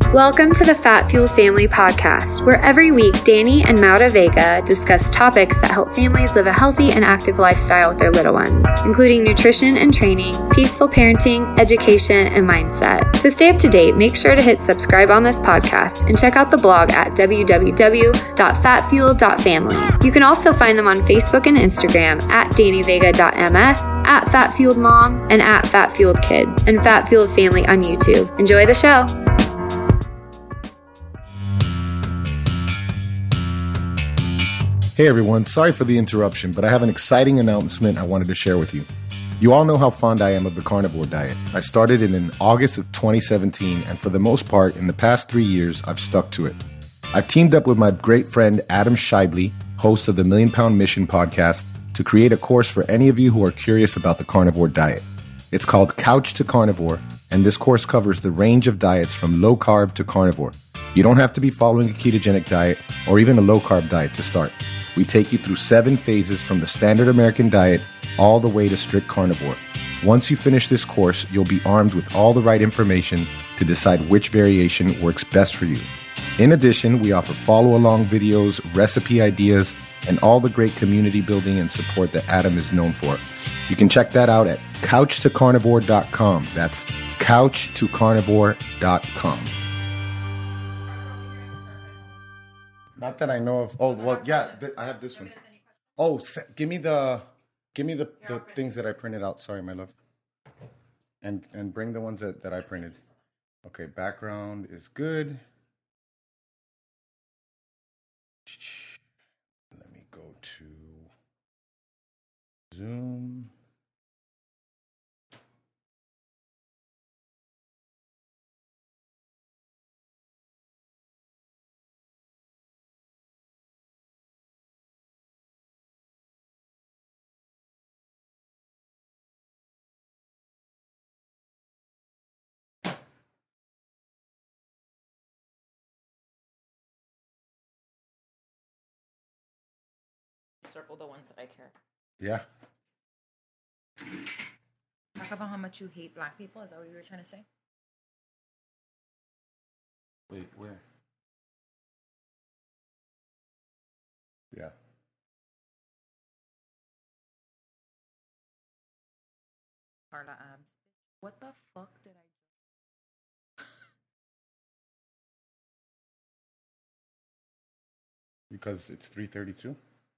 Welcome to the Fat Fueled Family Podcast, where every week Danny and Maura Vega discuss topics that help families live a healthy and active lifestyle with their little ones, including nutrition and training, peaceful parenting, education, and mindset. To stay up to date, make sure to hit subscribe on this podcast and check out the blog at www.fatfueled.family. You can also find them on Facebook and Instagram at DannyVega.ms, at FatFueledMom, and at FatFueledKids, and Fat Fueled Family on YouTube. Enjoy the show. Hey everyone, sorry for the interruption, but I have an exciting announcement I wanted to share with you. You all know how fond I am of the carnivore diet. I started it in August of 2017, and for the most part, in the past 3 years, I've stuck to it. I've teamed up with my great friend Adam Shibley, host of the Million Pound Mission podcast, to create a course for any of you who are curious about the carnivore diet. It's called Couch to Carnivore, and this course covers the range of diets from low carb to carnivore. You don't have to be following a ketogenic diet or even a low carb diet to start. We take you through 7 phases from the standard American diet all the way to strict carnivore. Once you finish this course, you'll be armed with all the right information to decide which variation works best for you. In addition, we offer follow-along videos, recipe ideas, and all the great community building and support that Adam is known for. You can check that out at couchtocarnivore.com. That's couchtocarnivore.com. Not that I know of. Oh, well, yeah, I have this one. Oh, give me the things that I printed out. Sorry, my love. And bring the ones that I printed. Okay, background is good. Let me go to Zoom. Circle the ones that I care. Yeah. Talk about how much you hate black people. Is that what you were trying to say? Wait, where? Yeah. Carla abs. What the fuck did I do? Because it's 3:32.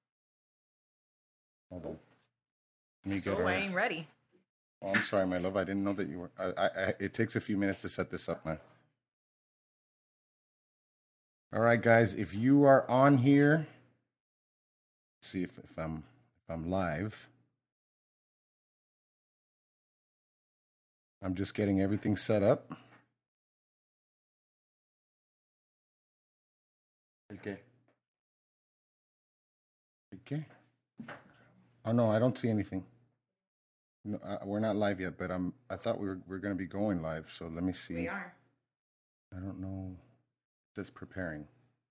Hold on. Let me So I ain't ready. Oh, I'm sorry, my love. I didn't know that you were. It takes a few minutes to set this up, man. All right, guys. If you are on here, let's see if I'm live. I'm just getting everything set up. Okay. Okay. Oh no, I don't see anything. No, we're not live yet, but I thought we were going to be going live. So let me see. We are. I don't know. It says preparing.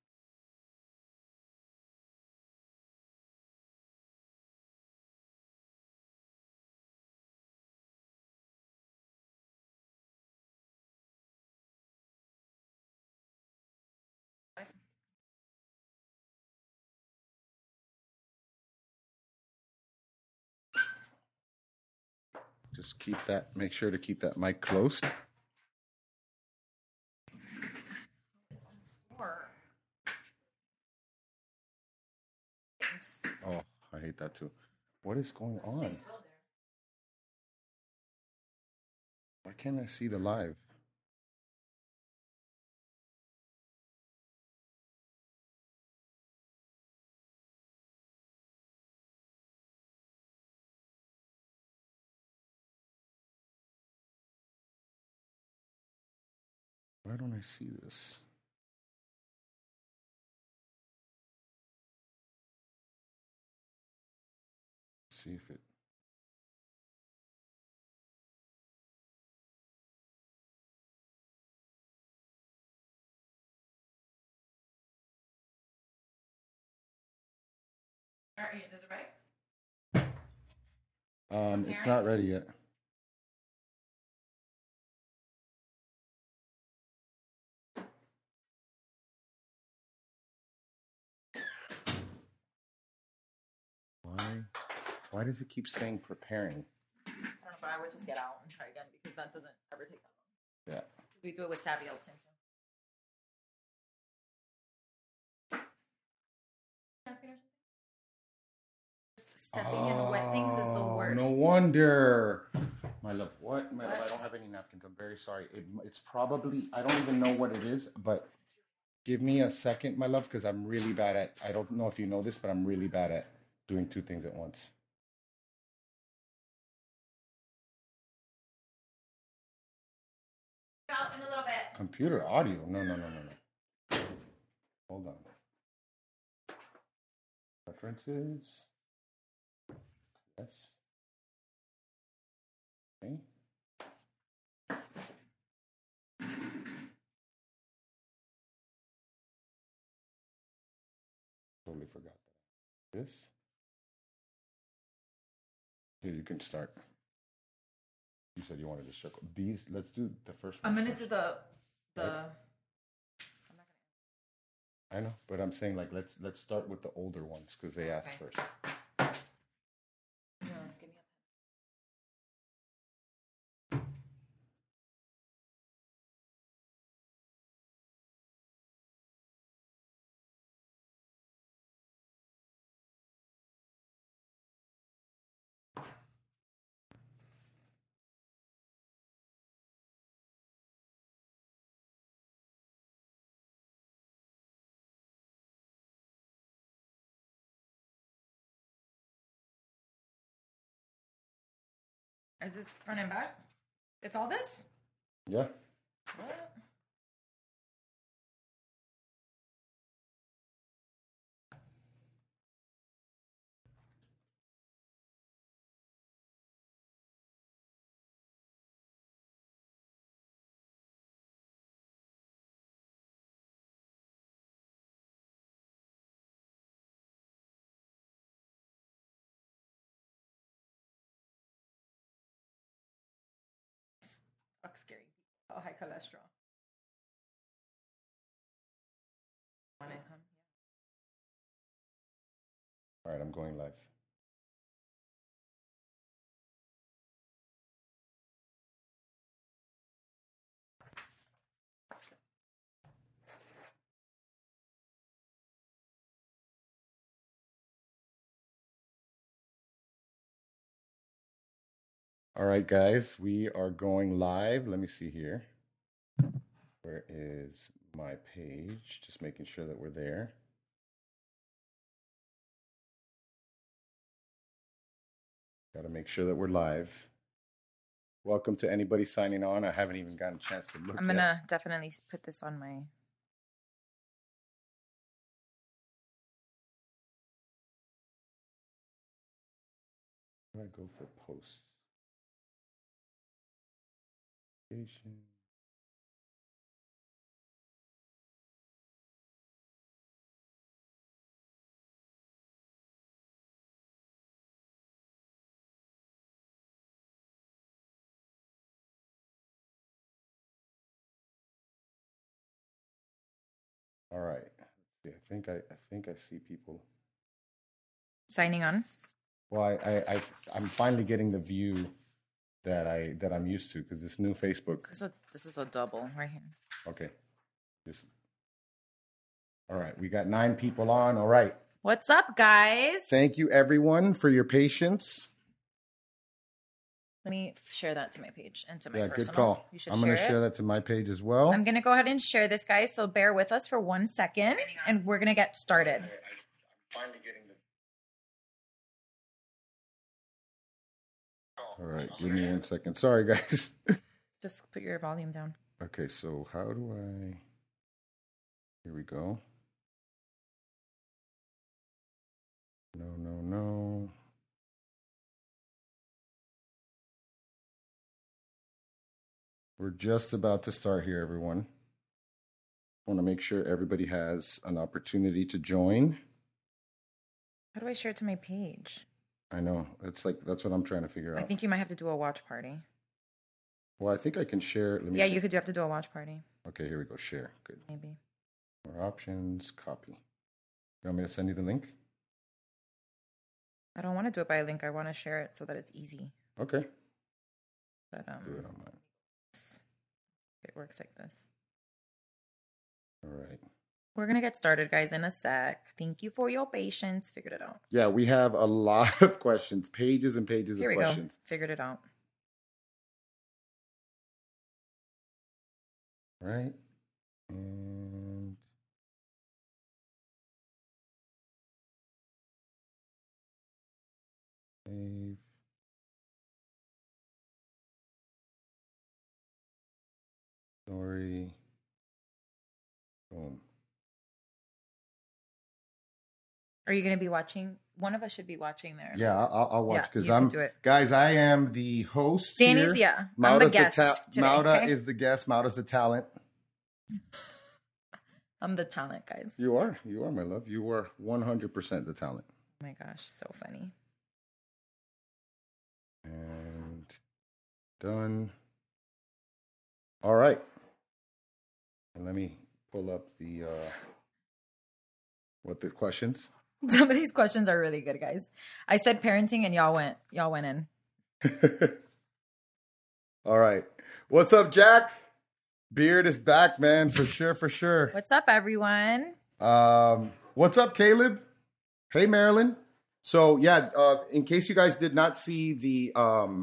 Just make sure to keep that mic closed. Oh, I hate that too. What is going on? Why can't I see the live? Why don't I see this? Let's see if it. All right, is it ready? It's not ready yet. Why does it keep saying preparing? I don't know, but I would just get out and try again because that doesn't ever take that long. Yeah. We do it with savvy attention. Stepping in wet things is the worst. No wonder. My love, what? My love, I don't have any napkins. I'm very sorry. It's probably, I don't even know what it is, but give me a second, my love, because I'm really bad at, I don't know if you know this, but I'm really bad at doing two things at once. Out in a little bit. Computer audio? No. Hold on. Preferences. Yes. Okay. Totally forgot that. This. Here, you can start. You said you wanted to circle these. Let's do the first one. I'm gonna do the. Right. I know, but I'm saying like let's start with the older ones because they asked first. Yeah, give me Is this front and back? It's all this? Yeah. What? Fuck scary. Oh, high cholesterol. Want it, huh? All right, I'm going live. All right, guys, we are going live. Let me see here. Where is my page? Just making sure that we're there. Got to make sure that we're live. Welcome to anybody signing on. I haven't even gotten a chance to look. I'm gonna definitely put this on my. Where do I go for posts? Station. All right. Let's see. I think I see people Signing on. Well, I'm finally getting the view that I'm used to because this new Facebook. This is a double right here. Okay. All right. We got 9 people on. All right. What's up, guys? Thank you, everyone, for your patience. Let me share that to my page and to my personal. Good call. You should I'm going to share that to my page as well. I'm going to go ahead and share this, guys. So bear with us for 1 second, and we're going to get started. I'm finally getting the. All right, give me 1 second. Sorry, guys. Just put your volume down. Okay, so how do I? Here we go. No. We're just about to start here, everyone. I want to make sure everybody has an opportunity to join. How do I share it to my page? I know. That's what I'm trying to figure out. I think you might have to do a watch party. Well, I think I can share. Let me see. You could have to do a watch party. Okay, here we go. Share. Good. Maybe. More options. Copy. You want me to send you the link? I don't want to do it by a link. I want to share it so that it's easy. Okay. But Do it on mine. it works like this. All right. We're gonna get started, guys, in a sec. Thank you for your patience. Figured it out. Yeah, we have a lot of questions, pages and pages Here of we questions. go. Figured it out. Right. And save. Story. Boom. Are you gonna be watching? One of us should be watching there. Yeah, I'll watch Yeah, because you can I'm do it. guys. I am the host. Danny's here. yeah. I'm the Mauda's guest today. Mauda Okay? is the guest. Mauda's the talent. I'm the talent, guys. You are, my love. You are 100% the talent. Oh my gosh, so funny. And done. All right. And let me pull up the questions. Some of these questions are really good, guys. I said parenting, and y'all went in. All right. What's up, Jack? Beard is back, man, for sure. What's up, everyone? What's up, Caleb? Hey, Marilyn. So yeah, in case you guys did not see the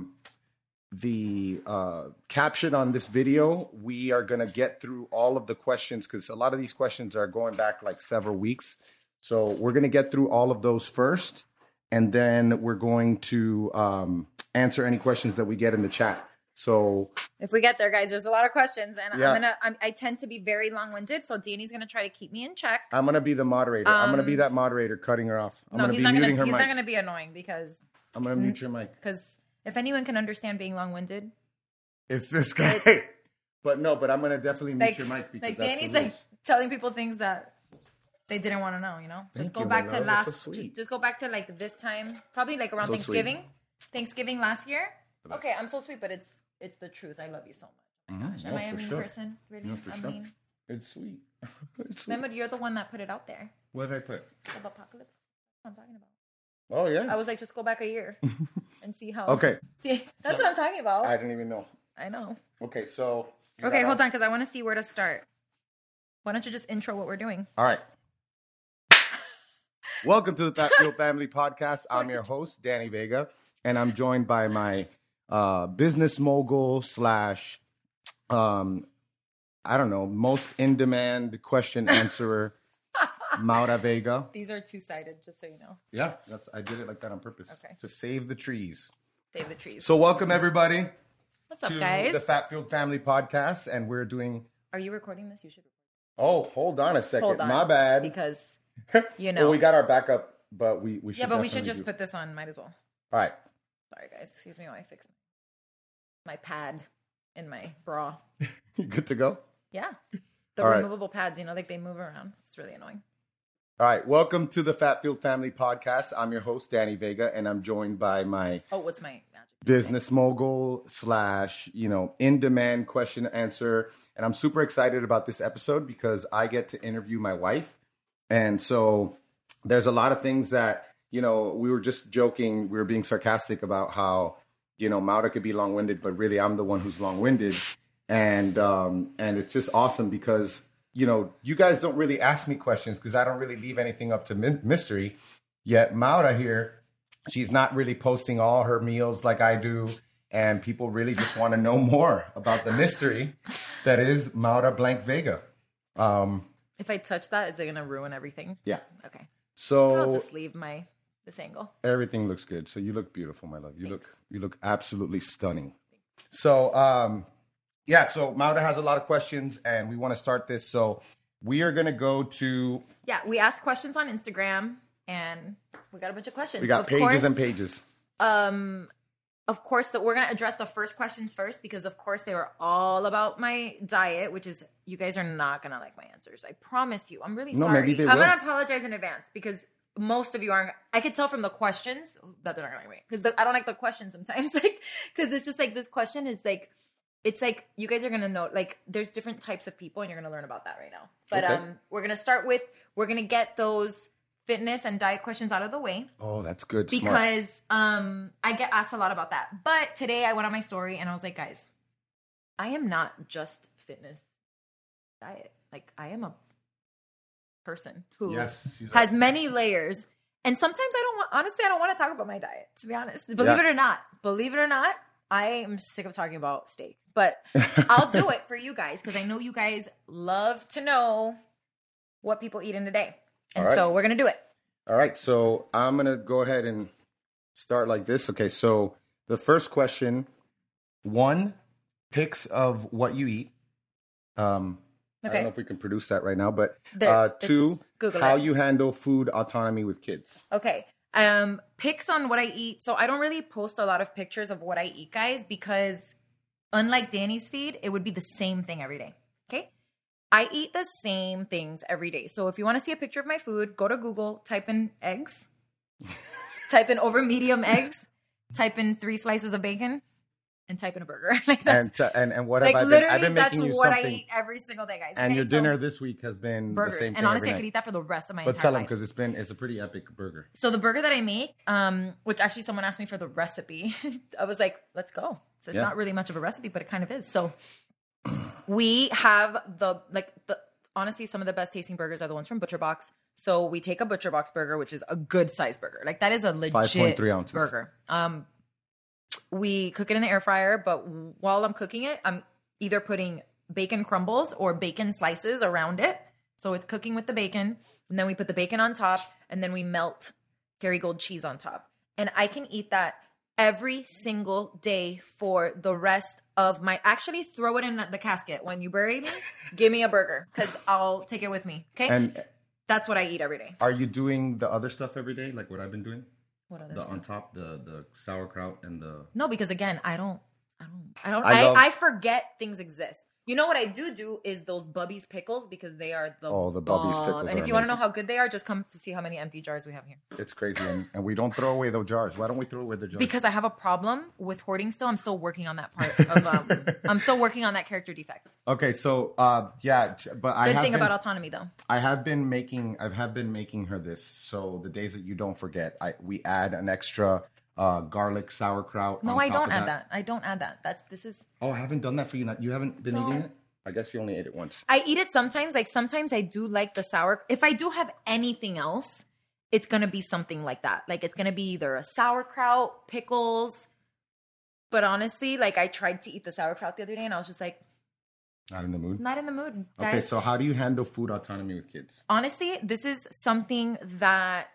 caption on this video, we are gonna get through all of the questions because a lot of these questions are going back like several weeks. So we're gonna get through all of those first, and then we're going to answer any questions that we get in the chat. So If we get there, guys, there's a lot of questions, and Yeah. I tend to be very long-winded, so Danny's gonna try to keep me in check. I'm gonna be the moderator. I'm gonna be that moderator cutting her off. I'm No, gonna he's be not muting gonna. her He's mic. not gonna be annoying because I'm gonna mute your mic. if anyone can understand being long-winded, It's this guy. But I'm gonna definitely mute like your mic because like that's Danny's the like rules. telling people things that they didn't want to know. You know, just Thank go you, back my to love. That's so sweet. just go back to like this time, probably like around So sweet. Thanksgiving last year. That's- Okay, I'm so sweet, but it's the truth. I love you so much. Oh my gosh, am No, I a for mean sure. person? Really? No, for I sure. mean, It's sweet. It's sweet. remember you're the one that put it out there. What did I put? Of apocalypse. That's what I'm talking about. Oh yeah. I was like, just go back a year and see how. Okay. See, that's what I'm talking about. I didn't even know. I know. Okay, so Okay, hold on, because I want to see where to start. Why don't you just intro what we're doing? All right. Welcome to the Fat Fuel Family Podcast. I'm your host, Danny Vega, and I'm joined by my business mogul slash I don't know, most in-demand question answerer, Maura Vega. These are two-sided, just so you know. Yeah, I did it like that on purpose. Okay. To save the trees. Save the trees. So welcome everybody What's up, to guys? the Fat Fuel Family Podcast, and we're doing. Are you recording this? You should. Oh, hold on a second. Hold on. My bad. Because, you Well, know. we got our backup, but we should. yeah, but we should definitely just do- put this on. Might as well. All right. Sorry, guys. Excuse me while I fix my pad in my bra. You good to go? Yeah. The All right. removable pads, like they move around. It's really annoying. All right. Welcome to the Fat Fuel Family Podcast. I'm your host, Danny Vega, and I'm joined by my Oh, what's my magic? business mogul slash, in-demand question answer. And I'm super excited about this episode because I get to interview my wife. And so there's a lot of things that, we were just joking. We were being sarcastic about how, Maura could be long-winded, but really I'm the one who's long-winded. And it's just awesome because, you guys don't really ask me questions because I don't really leave anything up to mystery. Yet Maura here, she's not really posting all her meals like I do. And people really just want to know more about the mystery that is Maura Blank Vega. If I touch that, is it going to ruin everything? Yeah. Okay. I'll So just leave this angle. everything looks good. So you look beautiful, my love. You look absolutely stunning. So, so Maura has a lot of questions and we want to start this. So we are going to go to, Yeah, we asked questions on Instagram, and we got a bunch of questions. we got Of pages course, and pages. Of course, we're going to address the first questions first because, of course, they were all about my diet, which is, you guys are not going to like my answers. I promise you. I'm really No, sorry. maybe they I'm will. going to apologize in advance because most of you aren't. I could tell from the questions that they're not going to like me because I don't like the questions sometimes. Because it's just like this question is like, it's like you guys are going to know, like, there's different types of people and you're going to learn about that right now. But Okay. we're going to start with, we're going to get those fitness and diet questions out of the way. Oh, that's good. Smart. Because I get asked a lot about that. But today I went on my story and I was like, guys, I am not just fitness diet. Like, I am a person who has many layers. And sometimes honestly, I don't want to talk about my diet, to be honest. Believe it or not, I am sick of talking about steak. But I'll do it for you guys because I know you guys love to know what people eat in a day. And so we're going to do it. All right. So I'm going to go ahead and start like this. Okay. So the first question, 1, pics of what you eat. I don't know if we can produce that right now, but 2, how you handle food autonomy with kids. Okay. Pics on what I eat. So I don't really post a lot of pictures of what I eat, guys, because unlike Danny's feed, it would be the same thing every day. Okay. I eat the same things every day. So if you want to see a picture of my food, go to Google, type in eggs, type in over medium eggs, type in 3 slices of bacon, and type in a burger. Like that's, and what like have literally I've been making that's you what something. I eat every single day, guys. And okay? your dinner this week has been burgers. The same thing and honestly, every I night. could eat that for the rest of my But entire tell them life. because it's a pretty epic burger. So the burger that I make, which actually someone asked me for the recipe. I was like, let's go. So it's not really much of a recipe, but it kind of is. So we have honestly, some of the best tasting burgers are the ones from Butcher Box. So we take a Butcher Box burger, which is a good size burger. Like that is a legit 5.3 ounces burger. We cook it in the air fryer, but while I'm cooking it, I'm either putting bacon crumbles or bacon slices around it. So it's cooking with the bacon, and then we put the bacon on top, and then we melt Kerrygold cheese on top. And I can eat that every single day for the rest of my... Actually, throw it in the casket. When you bury me, give me a burger, because I'll take it with me, okay? And that's what I eat every day. Are you doing the other stuff every day, like what I've been doing? What other stuff? On top, the sauerkraut and the... No, because again, I forget things exist. You know what I do is those Bubby's pickles, because they are the Bubby's pickles. And if you want to know how good they are, just come to see how many empty jars we have here. It's crazy, and we don't throw away those jars. Why don't we throw away the jars? Because I have a problem with hoarding still. I'm still working on that part of I'm still working on that character defect. Okay, so but Good thing about autonomy though. I have been making her this. So the days that you don't forget, we add an extra garlic sauerkraut. No, I don't add that. I don't add that. Oh, I haven't done that for you. You haven't been eating it? I guess you only ate it once. I eat it sometimes. Like sometimes I do like the sour. If I do have anything else, it's going to be something like that. Like it's going to be either a sauerkraut, pickles. But honestly, like I tried to eat the sauerkraut the other day and I was just like, not in the mood? Not in the mood, guys. Okay, so how do you handle food autonomy with kids? Honestly, this is something that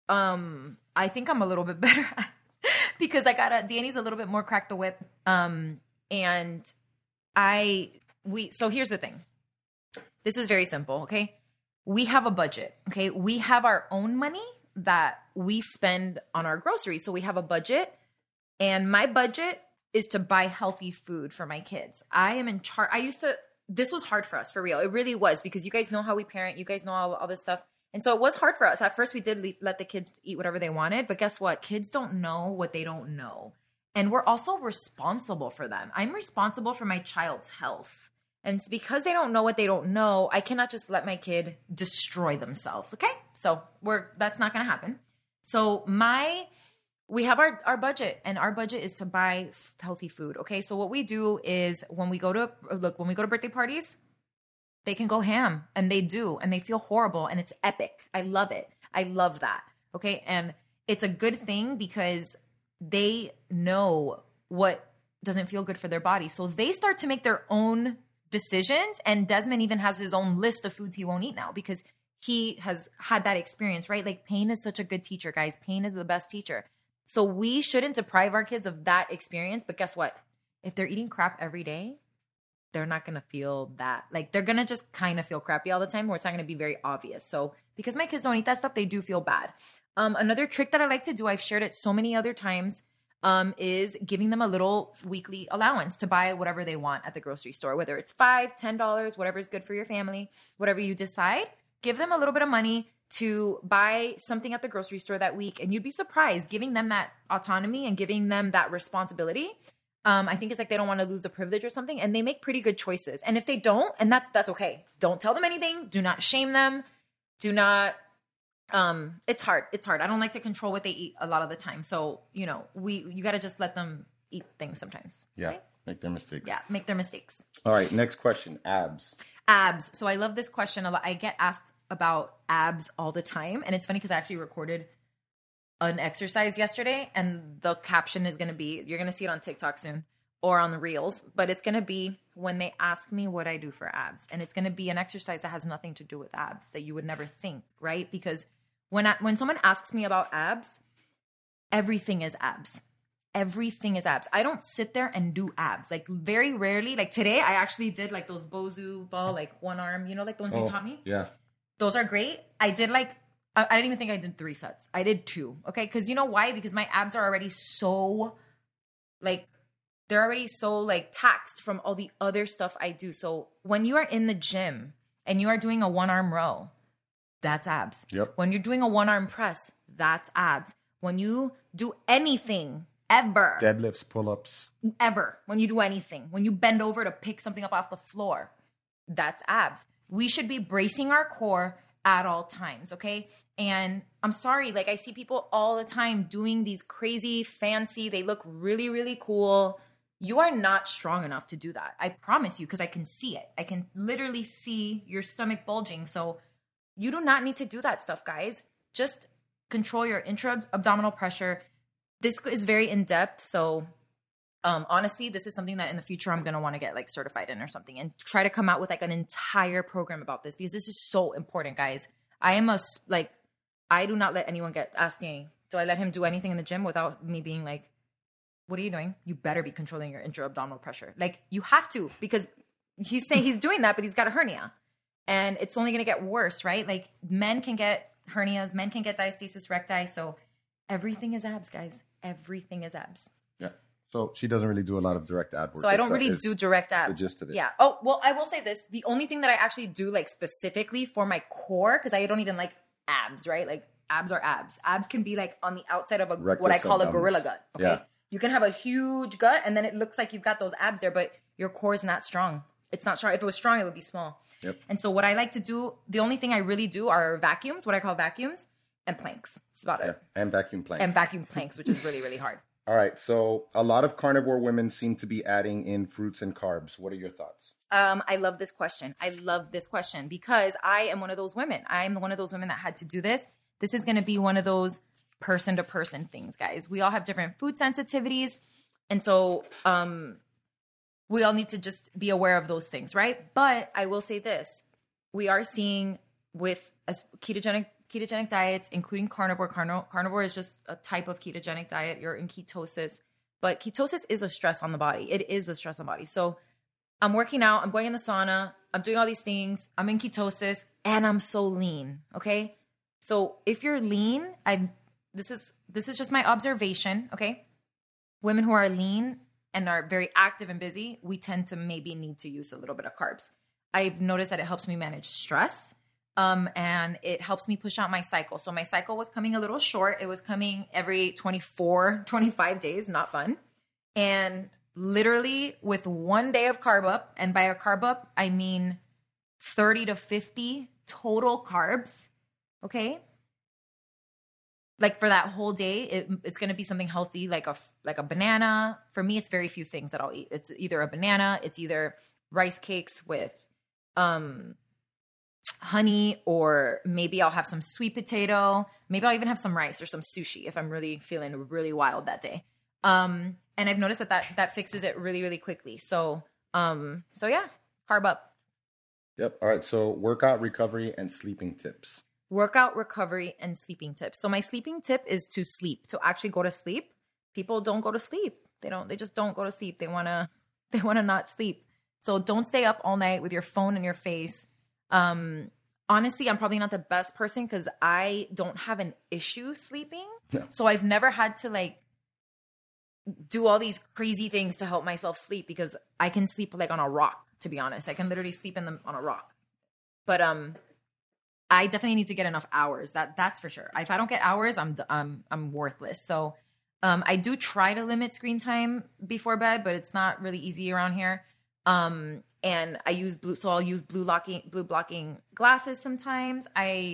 I think I'm a little bit better at. Because Danny's a little bit more crack the whip. So here's the thing. This is very simple, okay? We have a budget, okay? We have our own money that we spend on our groceries. So we have a budget, and my budget is to buy healthy food for my kids. I am in charge. This was hard for us, for real. It really was, because you guys know how we parent. You guys know all this stuff. And so it was hard for us. At first, we did let the kids eat whatever they wanted. But guess what? Kids don't know what they don't know. And we're also responsible for them. I'm responsible for my child's health. And it's because they don't know what they don't know, I cannot just let my kid destroy themselves. Okay? So that's not going to happen. So we have our budget, and our budget is to buy healthy food. Okay? So what we do is when we go to birthday parties, they can go ham, and they do, and they feel horrible, and it's epic. I love it. I love that. Okay. And it's a good thing because they know what doesn't feel good for their body. So they start to make their own decisions. And Desmond even has his own list of foods he won't eat now because he has had that experience, right? Like pain is such a good teacher, guys. Pain is the best teacher. So we shouldn't deprive our kids of that experience. But guess what? If they're eating crap every day, they're not going to feel that. Like they're going to just kind of feel crappy all the time, where it's not going to be very obvious. So because my kids don't eat that stuff, they do feel bad. Another trick that I like to do, I've shared it so many other times, is giving them a little weekly allowance to buy whatever they want at the grocery store, whether it's $5, $10, whatever is good for your family, whatever you decide. Give them a little bit of money to buy something at the grocery store that week. And you'd be surprised, giving them that autonomy and giving them that responsibility. I think it's like they don't want to lose the privilege or something, and they make pretty good choices. And if they don't, and that's okay. Don't tell them anything. Do not shame them. Do not It's hard. It's hard. I don't like to control what they eat a lot of the time. So, you know, you got to just let them eat things sometimes. Yeah. Right? Make their mistakes. Yeah. Make their mistakes. All right. Next question. Abs. Abs. So I love this question a lot. I get asked about abs all the time. And it's funny because I actually recorded an exercise yesterday and the caption is going to be, you're going to see it on TikTok soon or on the reels, but it's going to be when they ask me what I do for abs. And it's going to be an exercise that has nothing to do with abs that you would never think, right? Because when someone asks me about abs, everything is abs. Everything is abs. I don't sit there and do abs. Like very rarely. Like today, I actually did like those Bozu ball, like one arm, you know, like the ones you taught me. Yeah. Those are great. I did like, I didn't even think I did 3 sets. I did 2. Okay. Cause you know why? Because my abs are already so like, they're already so like taxed from all the other stuff I do. So when you are in the gym and you are doing a 1-arm row, that's abs. Yep. When you're doing a 1-arm press, that's abs. When you do anything ever, Deadlifts, pull-ups. ever, when you do anything, when you bend over to pick something up off the floor, that's abs. We should be bracing our core at all times, okay? And I'm sorry, like I see people all the time doing these crazy, fancy, they look really, really cool. You are not strong enough to do that. I promise you, because I can see it. I can literally see your stomach bulging. So you do not need to do that stuff, guys. Just control your intra-abdominal pressure. This is very in-depth. So honestly, this is something that in the future I'm going to want to get like certified in or something and try to come out with like an entire program about this because this is so important, guys. I do not let anyone get asked me, do I let him do anything in the gym without me being like, what are you doing? You better be controlling your intra-abdominal pressure. Like you have to, because he's saying he's doing that, but he's got a hernia and it's only going to get worse, right? Like men can get hernias, men can get diastasis recti. So everything is abs, guys. Everything is abs. Yeah. So she doesn't really do a lot of direct ab work. So I don't really do direct abs. The gist of it. Yeah. Oh, well, I will say this. The only thing that I actually do like specifically for my core, because I don't even like abs, right? Like abs are abs. Abs can be like on the outside of what I call a gorilla gut. Okay. Yeah. You can have a huge gut and then it looks like you've got those abs there, but your core is not strong. It's not strong. If it was strong, it would be small. Yep. And so what I like to do, the only thing I really do are vacuums, what I call vacuums, and planks. That's about it. And vacuum planks. And vacuum planks, which is really, really hard. All right. So a lot of carnivore women seem to be adding in fruits and carbs. What are your thoughts? I love this question. I love this question because I am one of those women. I'm one of those women that had to do this. This is going to be one of those person to person things, guys. We all have different food sensitivities. And so we all need to just be aware of those things, right? But I will say this. We are seeing with ketogenic diets, including carnivore. Carnivore is just a type of ketogenic diet. You're in ketosis. But ketosis is a stress on the body. It is a stress on the body. So I'm working out. I'm going in the sauna. I'm doing all these things. I'm in ketosis. And I'm so lean, okay? So if you're lean, this is just my observation, okay? Women who are lean and are very active and busy, we tend to maybe need to use a little bit of carbs. I've noticed that it helps me manage stress. And it helps me push out my cycle. So my cycle was coming a little short. It was coming every 24, 25 days, not fun. And literally with 1 day of carb up, and by a carb up, I mean 30 to 50 total carbs, okay? Like for that whole day, it's going to be something healthy, like a banana. For me, it's very few things that I'll eat. It's either a banana, it's either rice cakes with honey, or maybe I'll have some sweet potato. Maybe I'll even have some rice or some sushi if I'm really feeling really wild that day. And I've noticed that fixes it really, really quickly. So yeah, carb up. Yep. All right. So workout, recovery, and sleeping tips. Workout, recovery, and sleeping tips. So my sleeping tip is to sleep, to actually go to sleep. People don't go to sleep. They just don't go to sleep. They want to not sleep. So don't stay up all night with your phone in your face. Honestly, I'm probably not the best person because I don't have an issue sleeping. Yeah. So I've never had to like do all these crazy things to help myself sleep because I can sleep like on a rock, to be honest. I can literally sleep on a rock. But I definitely need to get enough hours. That's for sure. If I don't get hours, I'm worthless. So I do try to limit screen time before bed, but it's not really easy around here. And I use I'll use blue blocking glasses sometimes. I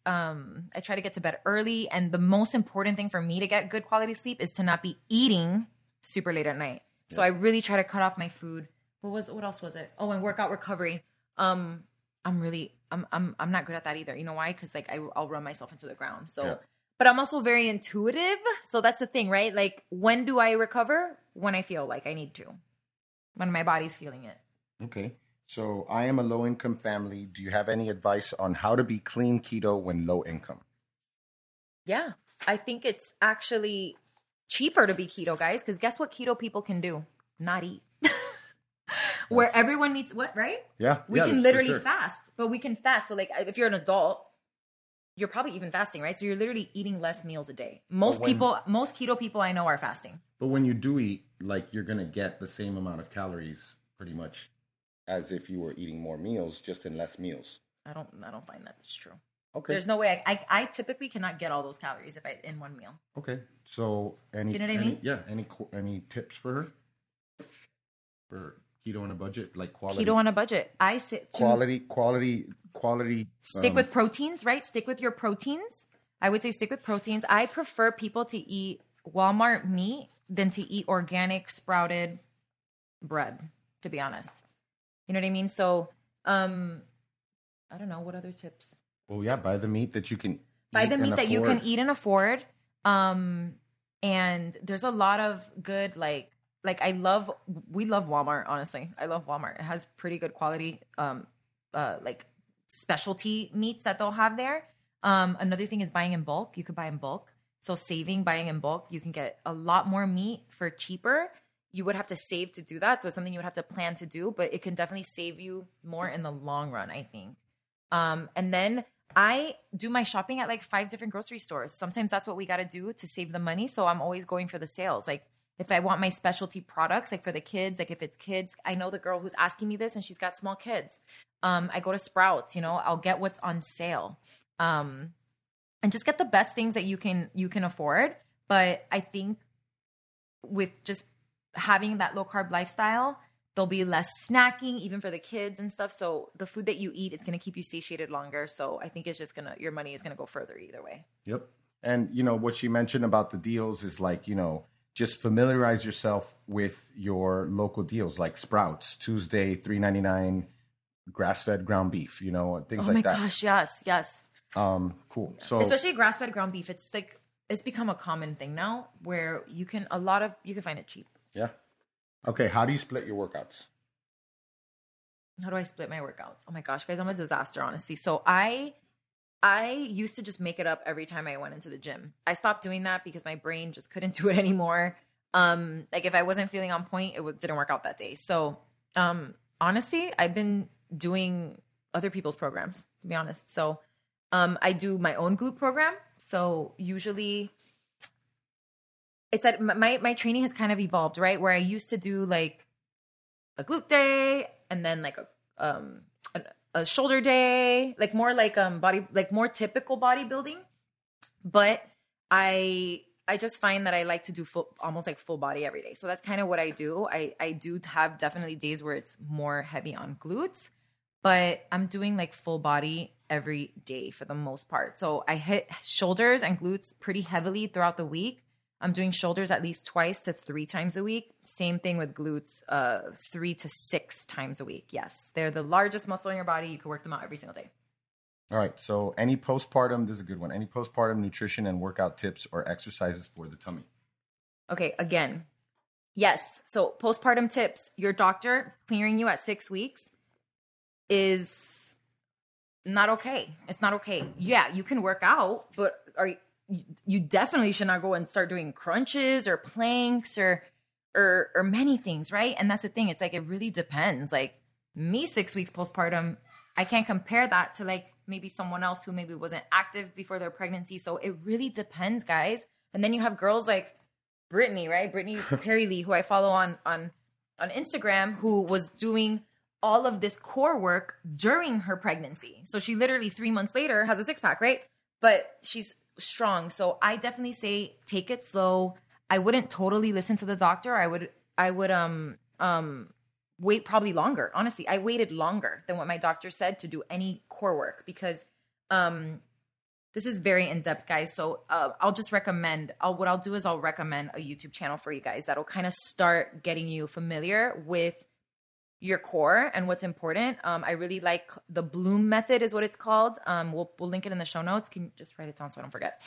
I try to get to bed early. And the most important thing for me to get good quality sleep is to not be eating super late at night. So I really try to cut off my food. What else was it? Oh, and workout recovery. I'm not good at that either. You know why? Because like I'll run myself into the ground. So, but I'm also very intuitive. So that's the thing, right? Like when do I recover? When I feel like I need to, when my body's feeling it. Okay. So I am a low income family. Do you have any advice on how to be clean keto when low income? Yeah, I think it's actually cheaper to be keto, guys, because guess what keto people can do? Not eat. Where everyone needs what, right? Yeah. We can literally fast, but we can fast. So like if you're an adult, you're probably even fasting, right? So you're literally eating less meals a day. Most keto people I know are fasting. But when you do eat, like you're going to get the same amount of calories pretty much as if you were eating more meals, just in less meals. I don't find that it's true. Okay. There's no way I typically cannot get all those calories if I in one meal. Okay. So do you know what I mean? Yeah. Any tips for her? For keto on a budget, like quality. Keto on a budget. Quality. Stick with proteins, right? Stick with your proteins. I would say stick with proteins. I prefer people to eat Walmart meat than to eat organic sprouted bread, to be honest. You know what I mean? So, I don't know. What other tips? Well, yeah, buy the meat that you can you can eat and afford. And there's a lot of good, we love Walmart, honestly. I love Walmart. It has pretty good quality, like specialty meats that they'll have there. Another thing is buying in bulk. You could buy in bulk. So buying in bulk, you can get a lot more meat for cheaper. You would have to save to do that. So it's something you would have to plan to do, but it can definitely save you more in the long run, I think. And then I do my shopping at like 5 different grocery stores. Sometimes that's what we got to do to save the money. So I'm always going for the sales. Like if I want my specialty products, like for the kids, like if it's kids, I know the girl who's asking me this and she's got small kids. I go to Sprouts, I'll get what's on sale. And just get the best things that you can afford. But I think with just having that low carb lifestyle, there'll be less snacking even for the kids and stuff. So the food that you eat, it's going to keep you satiated longer. So I think it's just your money is going to go further either way. Yep. And what she mentioned about the deals is like, just familiarize yourself with your local deals, like Sprouts, Tuesday, $3.99, grass-fed ground beef, things like that. Oh my gosh, yes. Cool. So especially grass-fed ground beef, it's become a common thing now where you can find it cheap. Yeah. Okay. How do you split your workouts? How do I split my workouts? Oh my gosh, guys, I'm a disaster, honestly. So I used to just make it up every time I went into the gym. I stopped doing that because my brain just couldn't do it anymore. Like if I wasn't feeling on point, didn't work out that day. So, honestly, I've been doing other people's programs, to be honest. So, I do my own glute program. So usually it's that my training has kind of evolved, right? Where I used to do like a glute day and then like a shoulder day, like more like more typical bodybuilding. But I just find that I like to do almost like full body every day. So that's kind of what I do. I do have definitely days where it's more heavy on glutes, but I'm doing like full body every day for the most part. So I hit shoulders and glutes pretty heavily throughout the week. I'm doing shoulders at least 2 to 3 times a week. Same thing with glutes, 3 to 6 times a week. Yes, they're the largest muscle in your body. You can work them out every single day. All right. So any postpartum, this is a good one. Any postpartum nutrition and workout tips or exercises for the tummy? Okay. Again, yes. So postpartum tips, your doctor clearing you at 6 weeks is not okay. It's not okay. Yeah, you can work out, but you definitely should not go and start doing crunches or planks or many things, right? And that's the thing. It's like, it really depends. Like me, 6 weeks postpartum, I can't compare that to like maybe someone else who maybe wasn't active before their pregnancy. So it really depends, guys. And then you have girls like Brittany, right? Brittany Perry Lee, who I follow on Instagram, who was doing all of this core work during her pregnancy. So she literally 3 months later has a 6-pack, right? But she's strong. So I definitely say take it slow. I wouldn't totally listen to the doctor. I would wait probably longer. Honestly, I waited longer than what my doctor said to do any core work because this is very in-depth, guys. So I'll just recommend, what I'll do is I'll recommend a YouTube channel for you guys that'll kind of start getting you familiar with your core and what's important. I really like the Bloom method is what it's called. We'll link it in the show notes. Can you just write it down so I don't forget?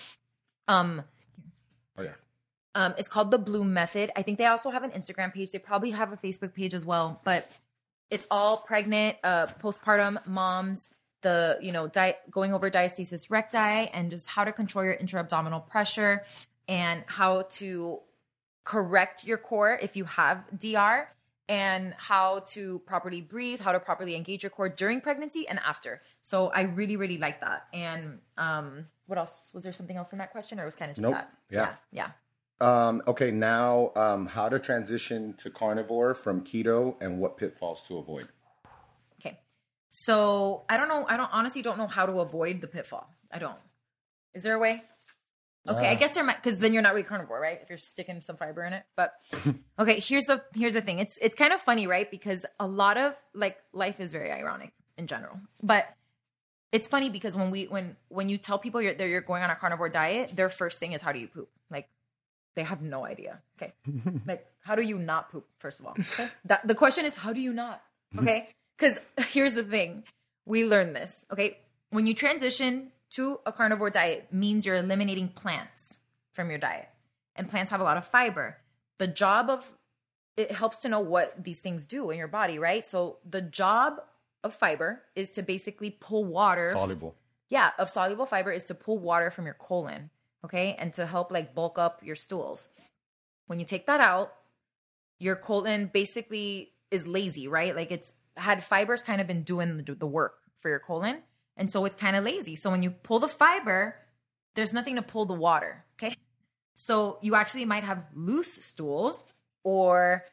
It's called the Bloom method. I think they also have an Instagram page. They probably have a Facebook page as well, but it's all pregnant, postpartum moms, going over diastasis recti and just how to control your intra-abdominal pressure and how to correct your core if you have DR, and how to properly breathe, how to properly engage your core during pregnancy and after. So I really, really like that. And what else? Was there something else in that question, or was kind of just that? Yeah. Okay, now how to transition to carnivore from keto and what pitfalls to avoid. Okay. So I honestly don't know how to avoid the pitfall. I don't. Is there a way? Okay, I guess there might, because then you're not really carnivore, right? If you're sticking some fiber in it. But okay, here's the thing. It's kind of funny, right? Because a lot of life is very ironic in general. But it's funny because when you tell people you're going on a carnivore diet, their first thing is, how do you poop? Like, they have no idea. Okay, like, how do you not poop? First of all, okay? The question is, how do you not? Okay, because here's the thing. We learn this. Okay, when you transition to a carnivore diet, means you're eliminating plants from your diet. And plants have a lot of fiber. The job of it helps to know what these things do in your body, right? So the job of fiber is to basically pull water. Soluble. Of soluble fiber is to pull water from your colon, okay? And to help bulk up your stools. When you take that out, your colon basically is lazy, right? It's had fibers kind of been doing the work for your colon. And so it's kind of lazy. So when you pull the fiber, there's nothing to pull the water, okay? So you actually might have loose stools or,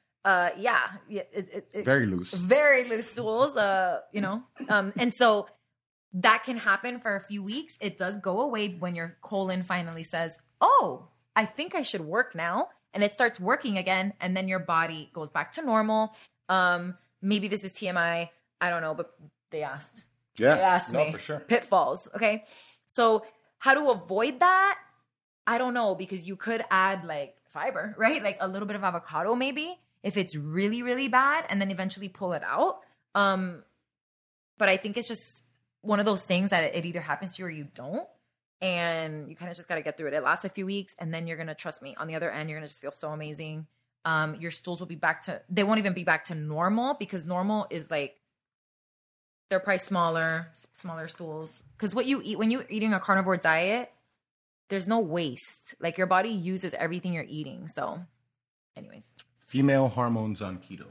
very loose stools, and so that can happen for a few weeks. It does go away when your colon finally says, oh, I think I should work now. And it starts working again. And then your body goes back to normal. Maybe this is TMI. I don't know, but they asked. Yeah, they asked me. For sure. Pitfalls. Okay. So how to avoid that? I don't know, because you could add fiber, right? A little bit of avocado, maybe, if it's really, really bad, and then eventually pull it out. But I think it's just one of those things that it either happens to you or you don't. And you kind of just got to get through it. It lasts a few weeks, and then you're going to, trust me, on the other end, you're going to just feel so amazing. Your stools will be they won't even be back to normal, because normal is they're probably smaller stools. Because what you eat when you're eating a carnivore diet, there's no waste. Your body uses everything you're eating. So, anyways. Female hormones on keto.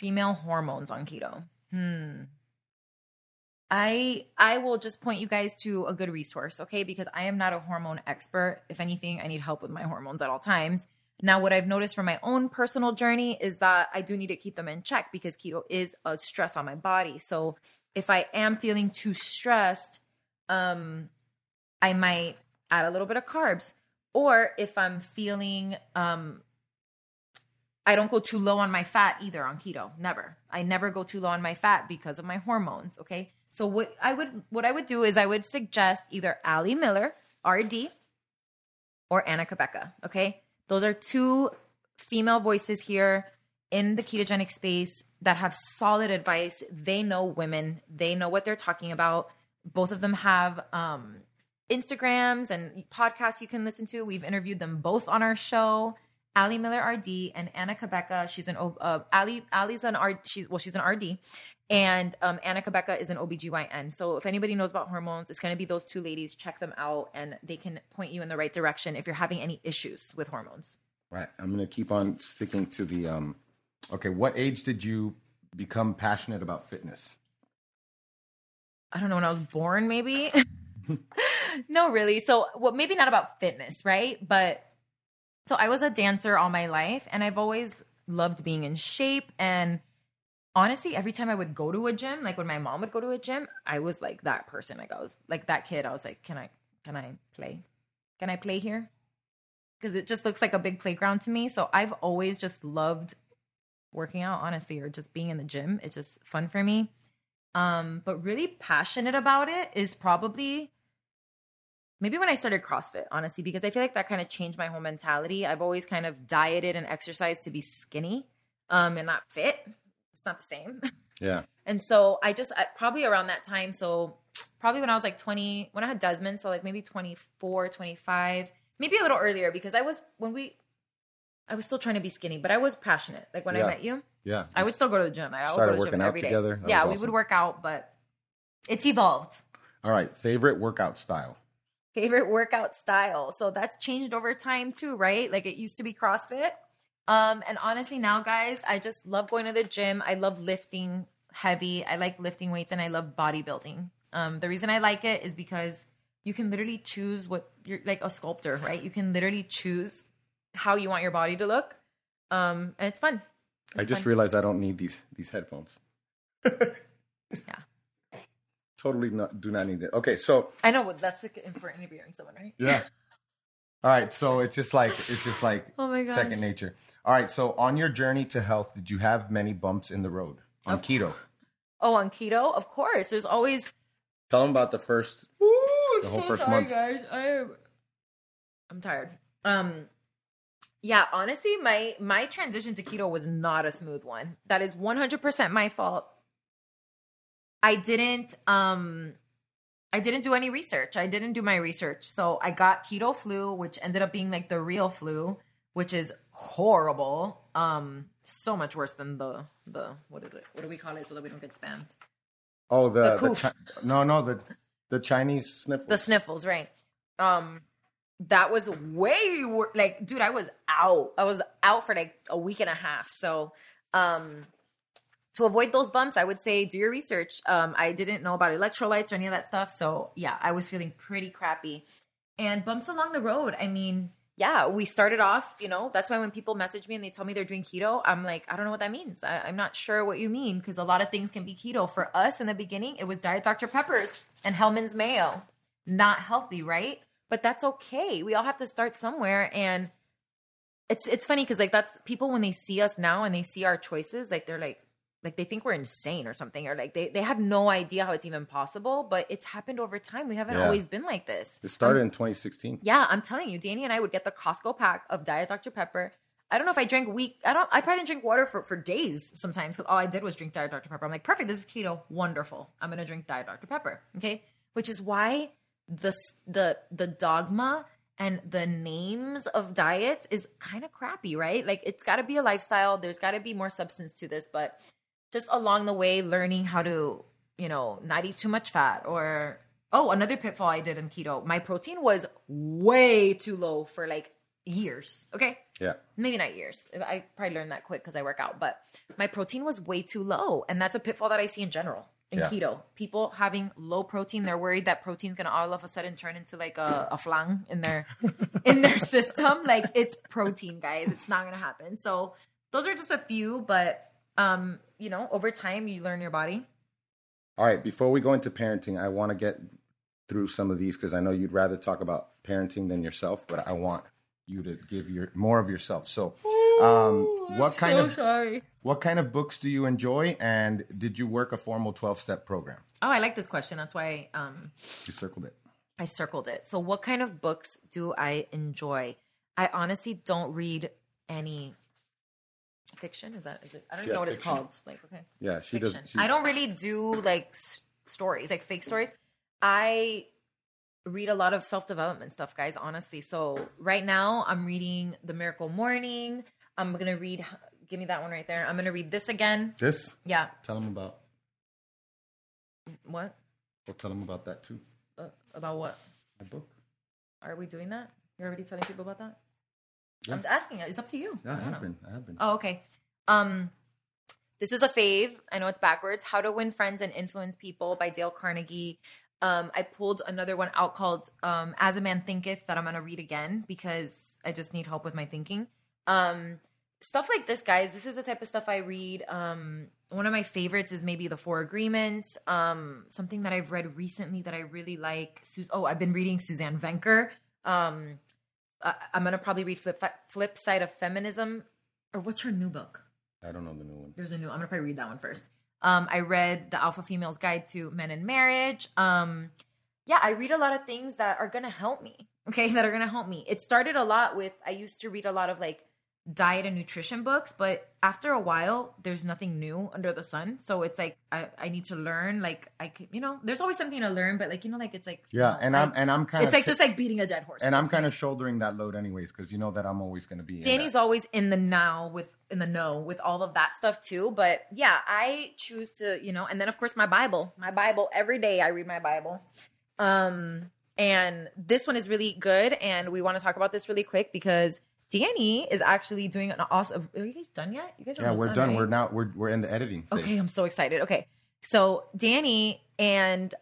I will just point you guys to a good resource, okay? Because I am not a hormone expert. If anything, I need help with my hormones at all times. Now, what I've noticed from my own personal journey is that I do need to keep them in check, because keto is a stress on my body. So if I am feeling too stressed, I might add a little bit of carbs. Or if I'm feeling, I don't go too low on my fat either on keto. Never. I never go too low on my fat because of my hormones. Okay. So what I would do is I would suggest either Ali Miller, RD, or Anna Cabeca. Okay. Those are two female voices here in the ketogenic space that have solid advice. They know women. They know what they're talking about. Both of them have Instagrams and podcasts you can listen to. We've interviewed them both on our show. Ali Miller RD and Anna Cabeca. She's Ali's an RD. She's an RD, and Anna Cabeca is an OBGYN. So if anybody knows about hormones, it's going to be those two ladies. Check them out, and they can point you in the right direction if you're having any issues with hormones. Right. I'm going to keep on sticking to the. Okay, what age did you become passionate about fitness? I don't know, when I was born, maybe. No, really. So, maybe not about fitness, right? But so I was a dancer all my life, and I've always loved being in shape. And honestly, every time I would go to a gym, when my mom would go to a gym, I was that person. I was that kid. I was can I play? Can I play here? Because it just looks like a big playground to me. So I've always just loved working out, honestly, or just being in the gym. It's just fun for me. But really passionate about it is probably maybe when I started CrossFit, honestly, because I feel like that kind of changed my whole mentality. I've always kind of dieted and exercised to be skinny and not fit. It's not the same. Yeah. And so probably around that time, so probably when I was like 20, when I had Desmond, so like maybe 24, 25, maybe a little earlier, because I was still trying to be skinny, but I was passionate. Like when I met you, I would still go to the gym. I would go to the gym every day. Together. Yeah, we would work out, but it's evolved. All right. Favorite workout style? So that's changed over time too, right? Like it used to be CrossFit. And honestly now, guys, I just love going to the gym. I love lifting heavy. I like lifting weights and I love bodybuilding. The reason I like it is because you can literally choose what you're like a sculptor, right? You can literally choose how you want your body to look. And it's fun. I just realized I don't need these headphones. Yeah. Totally do not need it. Okay, so I know that's like for interviewing someone, right? Yeah. All right, so it's just like oh my gosh. second nature. All right, so on your journey to health, did you have many bumps in the road on keto? Oh, on keto, of course. There's always. Tell them about the whole first month, guys. I'm tired. Yeah, honestly, my transition to keto was not a smooth one. That is 100% my fault. I didn't do any research. I didn't do my research. So I got keto flu, which ended up being like the real flu, which is horrible. So much worse than the what is it? What do we call it so that we don't get spammed? Oh, the Chinese sniffles. The sniffles, right? That was way worse. Like, dude, I was out. I was out for like a week and a half. So, to avoid those bumps, I would say do your research. I didn't know about electrolytes or any of that stuff. So yeah, I was feeling pretty crappy. And bumps along the road. I mean, yeah, we started off, that's why when people message me and they tell me they're doing keto, I'm like, I don't know what that means. I'm not sure what you mean, because a lot of things can be keto. For us in the beginning, it was Diet Dr. Pepper's and Hellman's Mayo. Not healthy, right? But that's okay. We all have to start somewhere. And it's funny because like that's people when they see us now and they see our choices, like they're like they think we're insane or something, or like they have no idea how it's even possible, but it's happened over time. We haven't always been like this. It started in 2016. Yeah, I'm telling you, Danny and I would get the Costco pack of Diet Dr. Pepper. I don't know if I drank I probably didn't drink water for days sometimes, because all I did was drink Diet Dr. Pepper. I'm like, perfect, this is keto, wonderful. I'm gonna drink Diet Dr. Pepper. Okay. Which is why the dogma and the names of diets is kind of crappy, right? Like it's gotta be a lifestyle, there's gotta be more substance to this, but just along the way, learning how to, not eat too much fat. Or, another pitfall I did in keto. My protein was way too low for like years. Okay? Yeah. Maybe not years. I probably learned that quick because I work out. But my protein was way too low. And that's a pitfall that I see in general in keto. People having low protein, they're worried that protein's going to all of a sudden turn into like a flan in their system. Like it's protein, guys. It's not going to happen. So those are just a few, but... over time you learn your body. All right. Before we go into parenting, I want to get through some of these because I know you'd rather talk about parenting than yourself, but I want you to give more of yourself. So, what kind of books do you enjoy, and did you work a formal 12-step program? Oh, I like this question. That's why you circled it. I circled it. So, what kind of books do I enjoy? I honestly don't read any fiction. Is it? I don't even know what fiction. It's called. Like, okay. Yeah, she fiction. I don't really do like stories, like fake stories. I read a lot of self-development stuff, guys, honestly. So right now I'm reading The Miracle Morning. I'm going to read, give me that one right there. I'm going to read this again. This? Yeah. Tell them about. What? Well, tell them about that too. About what? My book. Are we doing that? You're already telling people about that? Yeah. I'm asking. It's up to you. Yeah, I have been. Oh, okay. This is a fave. I know it's backwards. How to Win Friends and Influence People by Dale Carnegie. I pulled another one out called As a Man Thinketh that I'm going to read again because I just need help with my thinking. Stuff like this, guys. This is the type of stuff I read. One of my favorites is maybe The Four Agreements. Something that I've read recently that I really like. I've been reading Suzanne Venker. I'm going to probably read Flip Side of Feminism. Or what's her new book? I don't know the new one. There's a new. I'm going to probably read that one first. I read The Alpha Female's Guide to Men and Marriage. I read a lot of things that are going to help me. Okay. That are going to help me. It started a lot with, I used to read a lot of like diet and nutrition books, but after a while there's nothing new under the sun. So it's like, I need to learn. Like I could, there's always something to learn, but like, like, it's like, I'm kind of, it's like just like beating a dead horse. And I'm kind of shouldering that load anyways, because you know that I'm always going to be Danny's always in the know with all of that stuff too. But yeah, I choose to, and then of course my Bible every day I read my Bible. And this one is really good. And we want to talk about this really quick because Danny is actually doing an awesome. Are you guys done yet? You guys are we're done. Right? We're in the editing phase. Okay, I'm so excited. Okay, so Danny and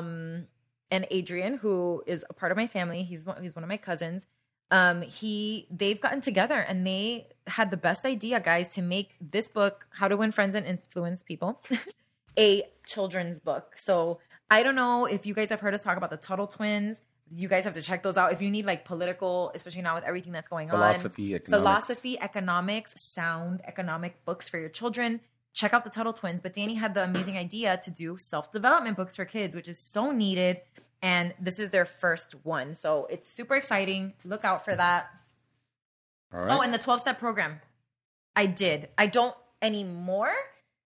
Adrian, who is a part of my family, he's one of my cousins. They've gotten together and they had the best idea, guys, to make this book, How to Win Friends and Influence People, a children's book. So I don't know if you guys have heard us talk about the Tuttle Twins. You guys have to check those out. If you need like political, especially now with everything that's going on. Philosophy, economics, sound economic books for your children. Check out the Tuttle Twins. But Danny had the amazing idea to do self-development books for kids, which is so needed. And this is their first one. So it's super exciting. Look out for that. All right. Oh, and the 12-step program. I did. I don't anymore.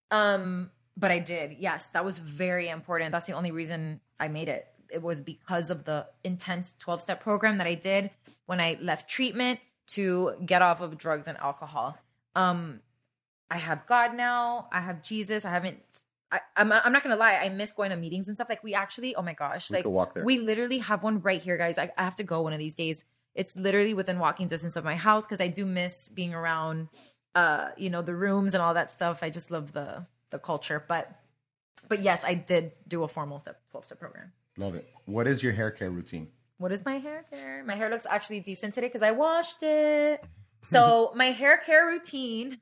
But I did. Yes, that was very important. That's the only reason I made it. It was because of the intense 12-step program that I did when I left treatment to get off of drugs and alcohol. I have God now. I have Jesus. I'm not going to lie. I miss going to meetings and stuff. Like we actually, oh my gosh. We could walk there. We literally have one right here, guys. I have to go one of these days. It's literally within walking distance of my house because I do miss being around, the rooms and all that stuff. I just love the culture. But yes, I did do a formal 12-step program. Love it. What is your hair care routine? What is my hair care? My hair looks actually decent today because I washed it. So my hair care routine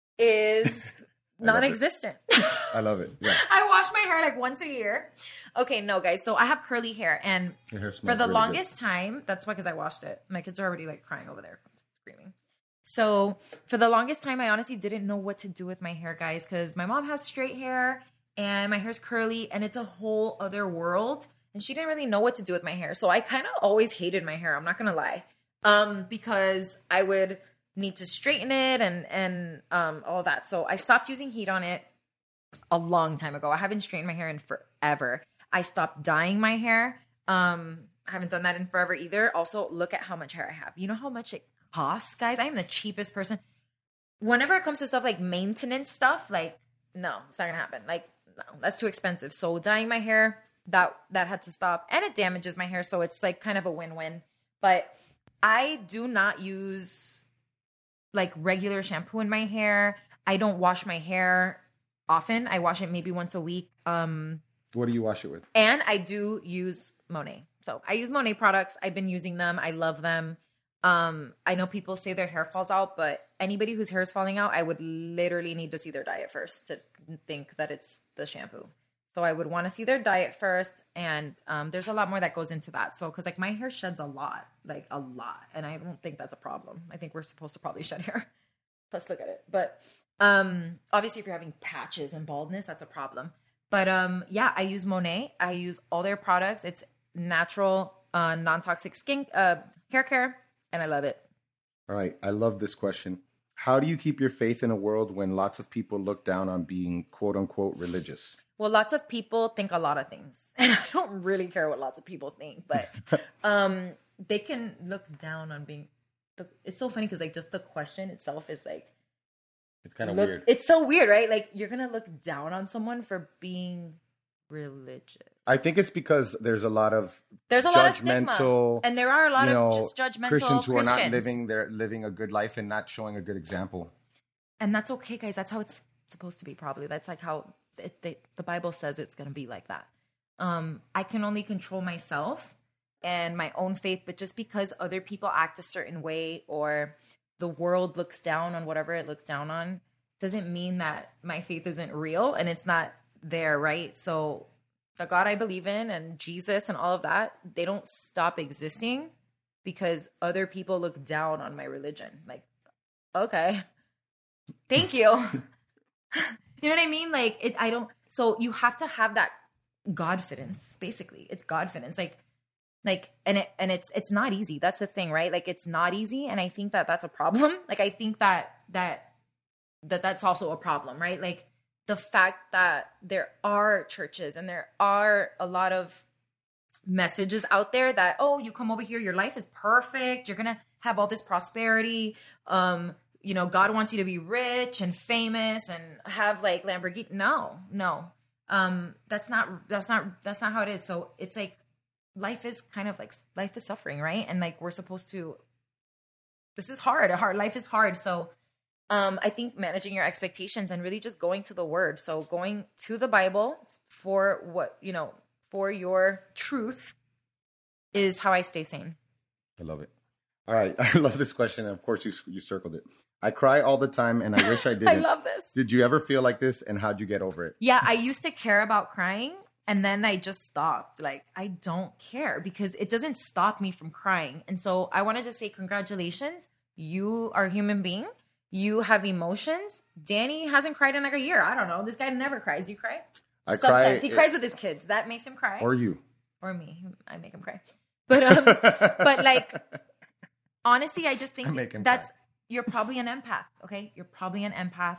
is non-existent. I love it. Yeah. I wash my hair like once a year. Okay, no, guys. So I have curly hair. And for the longest time, that's why, because I washed it. My kids are already like crying over there, screaming. So for the longest time, I honestly didn't know what to do with my hair, guys, because my mom has straight hair and my hair's curly and it's a whole other world. And she didn't really know what to do with my hair. So I kind of always hated my hair. I'm not going to lie. Because I would need to straighten it and all that. So I stopped using heat on it a long time ago. I haven't straightened my hair in forever. I stopped dyeing my hair. I haven't done that in forever either. Also, look at how much hair I have. You know how much it costs, guys? I am the cheapest person. Whenever it comes to stuff like maintenance stuff, like, no, it's not going to happen. Like, no, that's too expensive. So dyeing my hair, that had to stop, and it damages my hair, so it's like kind of a win-win. But I do not use like regular shampoo in my hair. I don't wash my hair often. I wash it maybe once a week. What do you wash it with? And I do use Monet. So I use Monet products. I've been using them. I love them. I know people say their hair falls out, but anybody whose hair is falling out, I would literally need to see their diet first to think that it's the shampoo. So I would want to see their diet first. And there's a lot more that goes into that. So, because like my hair sheds a lot. And I don't think that's a problem. I think we're supposed to probably shed hair. Let's look at it. But obviously if you're having patches and baldness, that's a problem. But yeah, I use Monet. I use all their products. It's natural, non-toxic skin hair care. And I love it. All right. I love this question. How do you keep your faith in a world when lots of people look down on being quote unquote religious? Well, lots of people think a lot of things. And I don't really care what lots of people think, but they can look down on being... It's so funny because like just the question itself is like... It's kind of weird. It's so weird, right? Like you're going to look down on someone for being religious. I think it's because there's a lot of stigma. And there are a lot of just judgmental Christians who are not living a good life and not showing a good example. And that's okay, guys. That's how it's supposed to be, probably. That's like how... the Bible says it's going to be like that. I can only control myself and my own faith, but just because other people act a certain way or the world looks down on whatever it looks down on doesn't mean that my faith isn't real and it's not there, right? So the God I believe in and Jesus and all of that, they don't stop existing because other people look down on my religion. Like, okay, thank you. You know what I mean? Like so you have to have that Godfidence, basically. It's Godfidence. It's not easy. That's the thing, right? Like, it's not easy. And I think that that's a problem. Like, I think that's also a problem, right? Like, the fact that there are churches and there are a lot of messages out there that, oh, you come over here, your life is perfect, you're gonna have all this prosperity, God wants you to be rich and famous and have like Lamborghini. No, that's not how it is. So it's like life is suffering, right? And like, we're supposed to, this is hard life is hard. So I think managing your expectations and really just going to the word. So going to the Bible for for your truth is how I stay sane. I love it. All right. I love this question. And of course, you circled it. I cry all the time and I wish I didn't. I love this. Did you ever feel like this? And how'd you get over it? Yeah, I used to care about crying. And then I just stopped. Like, I don't care because it doesn't stop me from crying. And so I want to just say congratulations. You are a human being. You have emotions. Danny hasn't cried in like a year. I don't know. This guy never cries. Do you cry? Sometimes. He cries with his kids. That makes him cry. Or you. Or me. I make him cry. But but like, honestly, I just think you're probably an empath. Okay? You're probably an empath.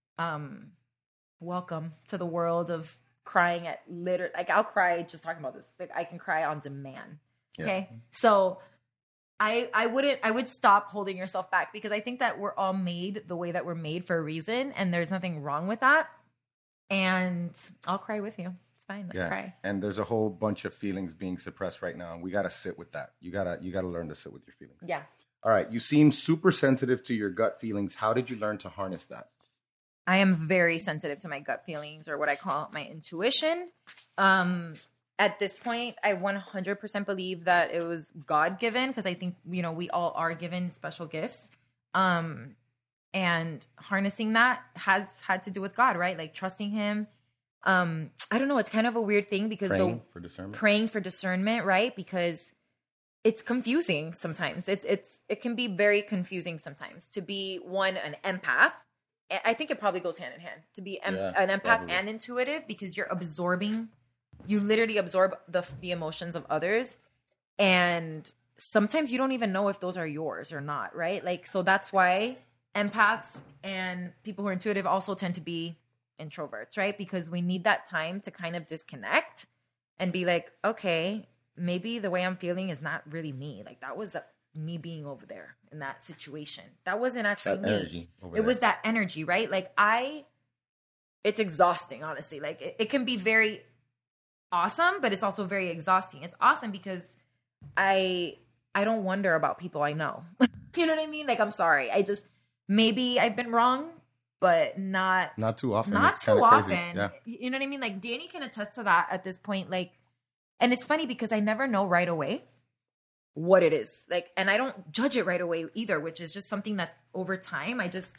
Welcome to the world of crying at like, I'll cry just talking about this. Like, I can cry on demand. Okay? Yeah. So I would stop holding yourself back because I think that we're all made the way that we're made for a reason, and there's nothing wrong with that. And I'll cry with you. It's fine. Let's cry. And there's a whole bunch of feelings being suppressed right now, and we got to sit with that. You gotta learn to sit with your feelings. Yeah. All right. You seem super sensitive to your gut feelings. How did you learn to harness that? I am very sensitive to my gut feelings, or what I call my intuition. At this point, I 100% believe that it was God-given, because I think, we all are given special gifts. And harnessing that has had to do with God, right? Like, trusting him. I don't know. It's kind of a weird thing because praying for discernment, right? Because it's confusing sometimes. It can be very confusing sometimes to be an empath. I think it probably goes hand in hand to be an empath probably. And intuitive, because you literally absorb the emotions of others. And sometimes you don't even know if those are yours or not, right? Like, so that's why empaths and people who are intuitive also tend to be introverts, right? Because we need that time to kind of disconnect and be like, okay, maybe the way I'm feeling is not really me. Like, that was me being over there in that situation. That wasn't actually me. Energy it was that energy, right? Like, it's exhausting, honestly. Like, it can be very awesome, but it's also very exhausting. It's awesome because I don't wonder about people I know. You know what I mean? Like, I'm sorry. Maybe I've been wrong, but not too often. Not too often. Yeah. You know what I mean? Like, Danny can attest to that at this point. Like, and it's funny because I never know right away what it is. Like, and I don't judge it right away either, which is just something that's over time. I just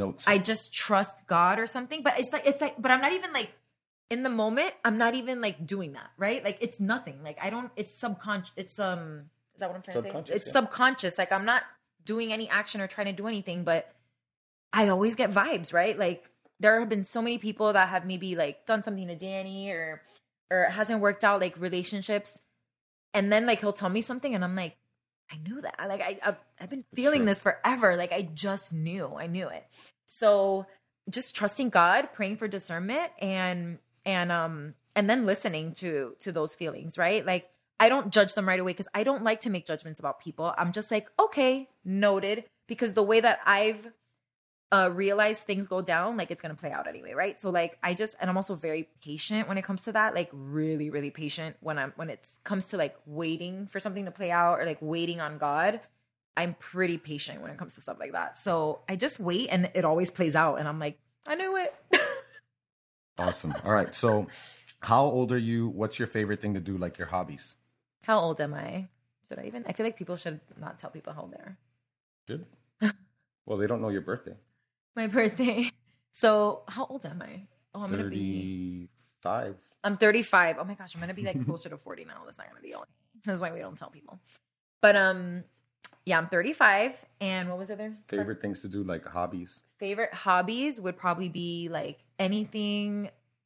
trust God or something. But it's like, but I'm not even like, in the moment, I'm not even like doing that, right? Like, it's nothing. Like, it's subconscious. It's, is that what I'm trying to say? It's subconscious. Like, I'm not doing any action or trying to do anything, but I always get vibes, right? Like, there have been so many people that have maybe like done something to Danny or it hasn't worked out, like relationships. And then like, he'll tell me something and I'm like, I knew that. Like, I've been feeling this forever. Like, I knew it. So just trusting God, praying for discernment and then listening to those feelings, right? Like, I don't judge them right away because I don't like to make judgments about people. I'm just like, okay, noted, because the way that I've realized things go down, like, it's going to play out anyway, right? So like, and I'm also very patient when it comes to that, like really, really patient when it comes to like waiting for something to play out or like waiting on God. I'm pretty patient when it comes to stuff like that. So I just wait and it always plays out. And I'm like, I knew it. Awesome. All right. So how old are you? What's your favorite thing to do? Like, your hobbies? How old am I? I feel like people should not tell people how old they are. Good. Well, they don't know your birthday. My birthday. So how old am I? Oh, I'm 35. I'm 35. Oh my gosh, I'm going to be like closer to 40 now. That's not going to be okay. That's why we don't tell people. But yeah, I'm 35. And what was it there? Favorite things to do, like hobbies? Favorite hobbies would probably be like anything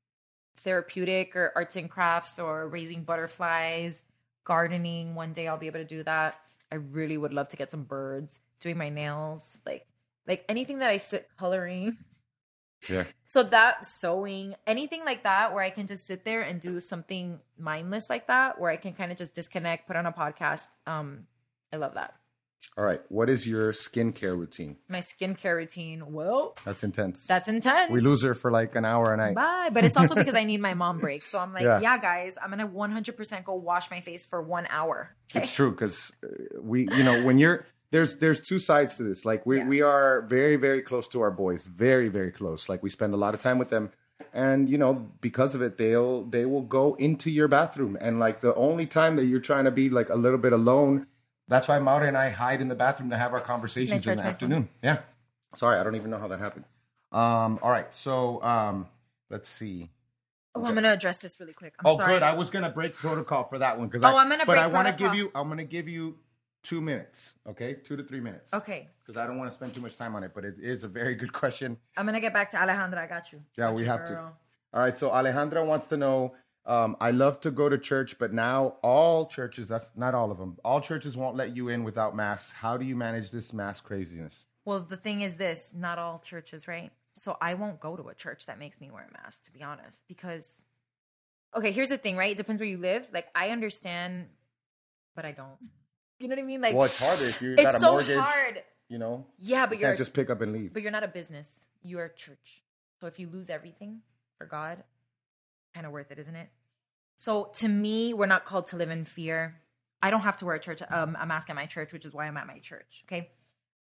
therapeutic or arts and crafts or raising butterflies, gardening. One day I'll be able to do that. I really would love to get some birds, doing my nails, like anything that I sit coloring. Yeah. So that sewing, anything like that, where I can just sit there and do something mindless like that, where I can kind of just disconnect, put on a podcast. I love that. All right. What is your skincare routine? My skincare routine. Well, That's intense. that's intense. We lose her for like an hour a night. Bye. But it's also because I need my mom break. So I'm like, Yeah. yeah, guys, I'm going to 100% go wash my face for 1 hour. Okay? It's true because when you're there's two sides to this. Like we are very, very close to our boys, very, very close. Like we spend a lot of time with them, and because of it, they will go into your bathroom, and like the only time that you're trying to be like a little bit alone, that's why Maura and I hide in the bathroom to have our conversations in the afternoon. Yeah, sorry, I don't even know how that happened. All right, so let's see. Oh, I'm going to address this really quick. I'm sorry. Good. I was gonna break protocol for that one because I'm going to break I'm gonna give you 2 minutes, okay? 2 to 3 minutes. Okay. Because I don't want to spend too much time on it, but it is a very good question. I'm going to get back to Alejandra. I got you. Yeah, we have to. All right, so Alejandra wants to know, I love to go to church, but now all churches, that's not all of them, all churches won't let you in without masks. How do you manage this mask craziness? Well, the thing is this, not all churches, right? So I won't go to a church that makes me wear a mask, to be honest, because, okay, here's the thing, right? It depends where you live. Like, I understand, but I don't. You know what I mean? Like, well, it's harder if you got a mortgage. It's so hard. Yeah, but you can't just pick up and leave. But you're not a business. You're a church. So if you lose everything for God, kind of worth it, isn't it? So to me, we're not called to live in fear. I don't have to wear a mask at my church, which is why I'm at my church. Okay.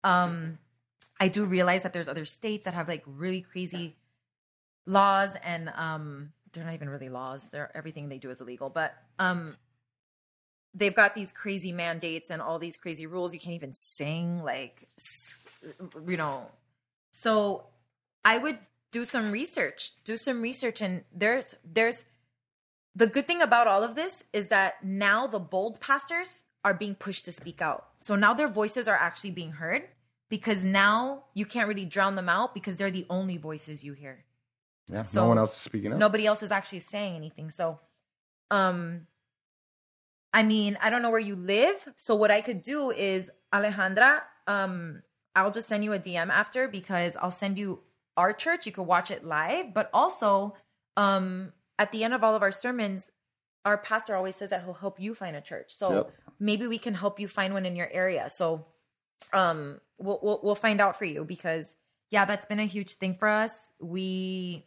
I do realize that there's other states that have like really crazy laws, and they're not even really laws. Everything they do is illegal, but they've got these crazy mandates and all these crazy rules. You can't even sing, So I would do some research, and there's the good thing about all of this is that now the bold pastors are being pushed to speak out. So now their voices are actually being heard, because now you can't really drown them out because they're the only voices you hear. Yeah, so no one else is speaking up. Nobody else is actually saying anything. So, I mean, I don't know where you live. So what I could do is, Alejandra, I'll just send you a DM after, because I'll send you our church. You could watch it live. But also, at the end of all of our sermons, our pastor always says that he'll help you find a church. So maybe we can help you find one in your area. So we'll find out for you, because that's been a huge thing for us. We,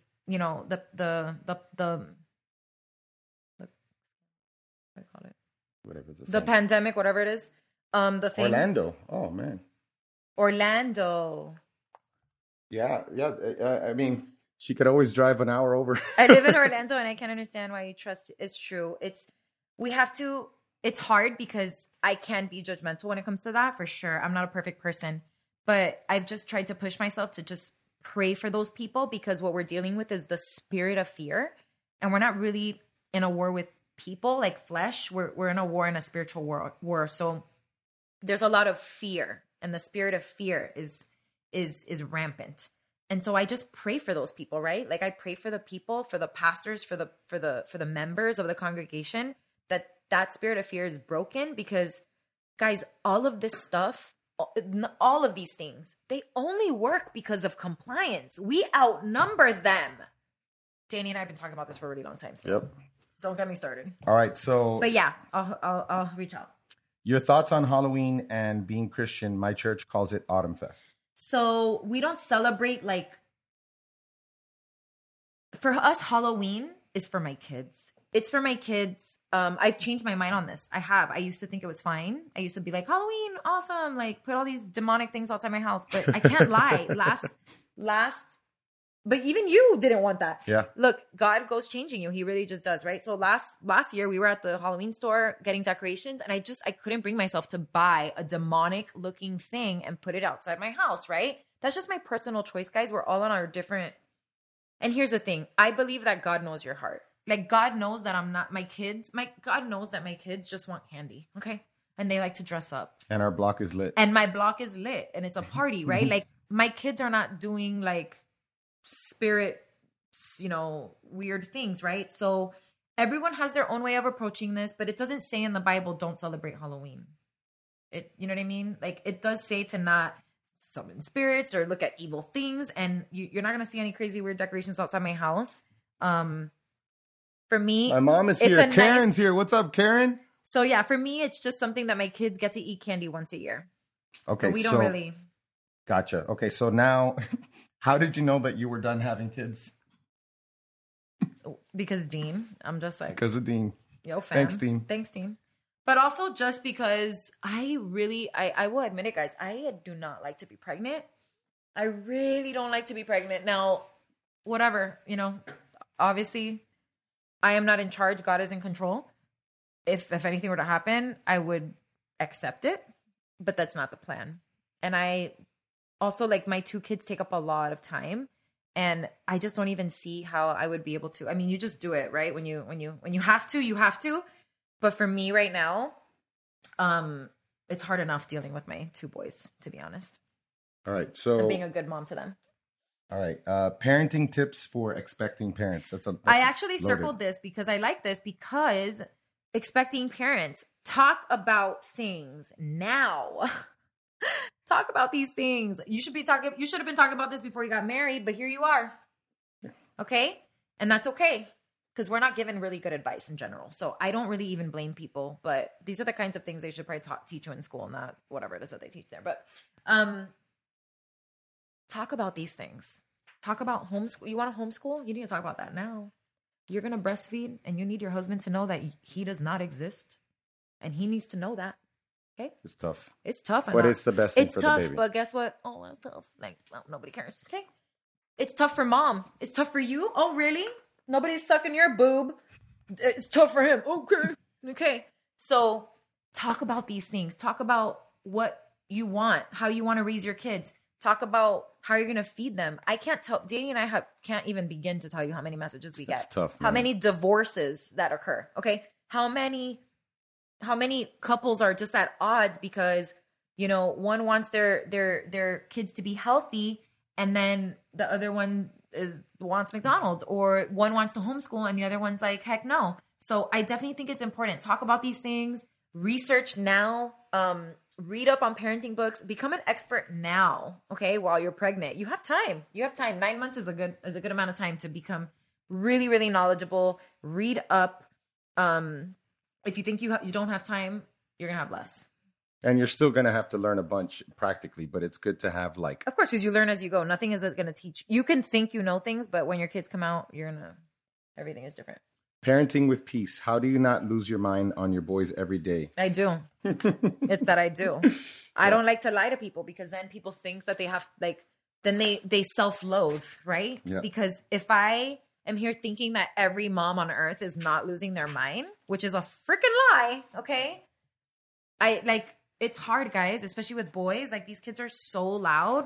I call it the pandemic, whatever it is. The thing. Orlando. Oh man. Orlando. Yeah. I mean, she could always drive an hour over. I live in Orlando, and I can't understand why you trust. It's true. It's hard because I can be judgmental when it comes to that, for sure. I'm not a perfect person, but I've just tried to push myself to just pray for those people, because what we're dealing with is the spirit of fear, and we're not really in a war with people like flesh. We're in a war, in a spiritual war. So there's a lot of fear, and the spirit of fear is rampant. And so I just pray for those people, right? Like I pray for the people, for the pastors, for the members of the congregation, that spirit of fear is broken, because guys, all of this stuff, all of these things, they only work because of compliance. We outnumber them. Danny and I have been talking about this for a really long time. So don't get me started. All right. So, but yeah, I'll reach out. Your thoughts on Halloween and being Christian? My church calls it Autumn Fest. So we don't celebrate, like, for us, Halloween is for my kids. It's for my kids. I've changed my mind on this. I used to think it was fine. I used to be like, Halloween, awesome. Like, put all these demonic things outside my house. But I can't lie. But even you didn't want that. Yeah. Look, God goes changing you. He really just does, right? So last year we were at the Halloween store getting decorations, and I couldn't bring myself to buy a demonic looking thing and put it outside my house, right? That's just my personal choice, guys. We're all on our different. And here's the thing. I believe that God knows your heart. Like, God knows that I'm not God knows that my kids just want candy. Okay. And they like to dress up. And our block is lit. And my block is lit, and it's a party, right? Like, my kids are not doing like spirit weird things, right? So everyone has their own way of approaching this, but it doesn't say in the Bible, don't celebrate Halloween. You know what I mean? Like, it does say to not summon spirits or look at evil things, and you're not going to see any crazy weird decorations outside my house. For me, my mom is here. Karen's here. What's up, Karen? So yeah, for me, it's just something that my kids get to eat candy once a year. Okay, but we don't really. Gotcha. Okay, so now, how did you know that you were done having kids? Because Dean, I'm just like, because of Dean. Yo, fam. Thanks, Dean. But also just because I will admit it, guys, I do not like to be pregnant. I really don't like to be pregnant. Now, whatever, obviously I am not in charge. God is in control. If anything were to happen, I would accept it, but that's not the plan. And I also, like, my 2 kids take up a lot of time, and I just don't even see how I would be able to. I mean, you just do it, right? When you have to, you have to. But for me right now, it's hard enough dealing with my 2 boys, to be honest. All right. So and being a good mom to them. All right. Parenting tips for expecting parents. I actually circled this because I like this, because expecting parents, talk about things now. Talk about these things. You should have been talking about this before you got married, but here you are. Okay? And that's okay, because we're not given really good advice in general. So I don't really even blame people, but these are the kinds of things they should probably teach you in school, not whatever it is that they teach there. But talk about these things. Talk about homeschool. You want to homeschool? You need to talk about that now. You're going to breastfeed, and you need your husband to know that he does not exist, and he needs to know that. Okay? It's tough. It's tough. But it's the best thing for the baby. It's tough, but guess what? Oh, that's tough. Like, well, nobody cares. Okay? It's tough for mom. It's tough for you. Oh, really? Nobody's sucking your boob. It's tough for him. Okay. Okay. So talk about these things. Talk about what you want, how you want to raise your kids. Talk about how you're going to feed them. I can't tell. Danny and I can't even begin to tell you how many messages we get. It's tough, man. How many divorces that occur. Okay. How many couples are just at odds because, one wants their kids to be healthy, and then the other one wants McDonald's, or one wants to homeschool and the other one's like, heck no. So I definitely think it's important. Talk about these things, research now, read up on parenting books, become an expert now. Okay. While you're pregnant, you have time. 9 months is a good amount of time to become really, really knowledgeable. Read up. If you think you don't have time, you're going to have less. And you're still going to have to learn a bunch practically, but it's good to have Of course, because you learn as you go. Nothing is going to teach. You can think you know things, but when your kids come out, everything is different. Parenting with peace. How do you not lose your mind on your boys every day? I do. It's that I do. I don't like to lie to people, because then people think that they have, then they self-loathe, right? Yeah. Because if I am here thinking that every mom on earth is not losing their mind, which is a freaking lie, okay? It's hard, guys, especially with boys. These kids are so loud.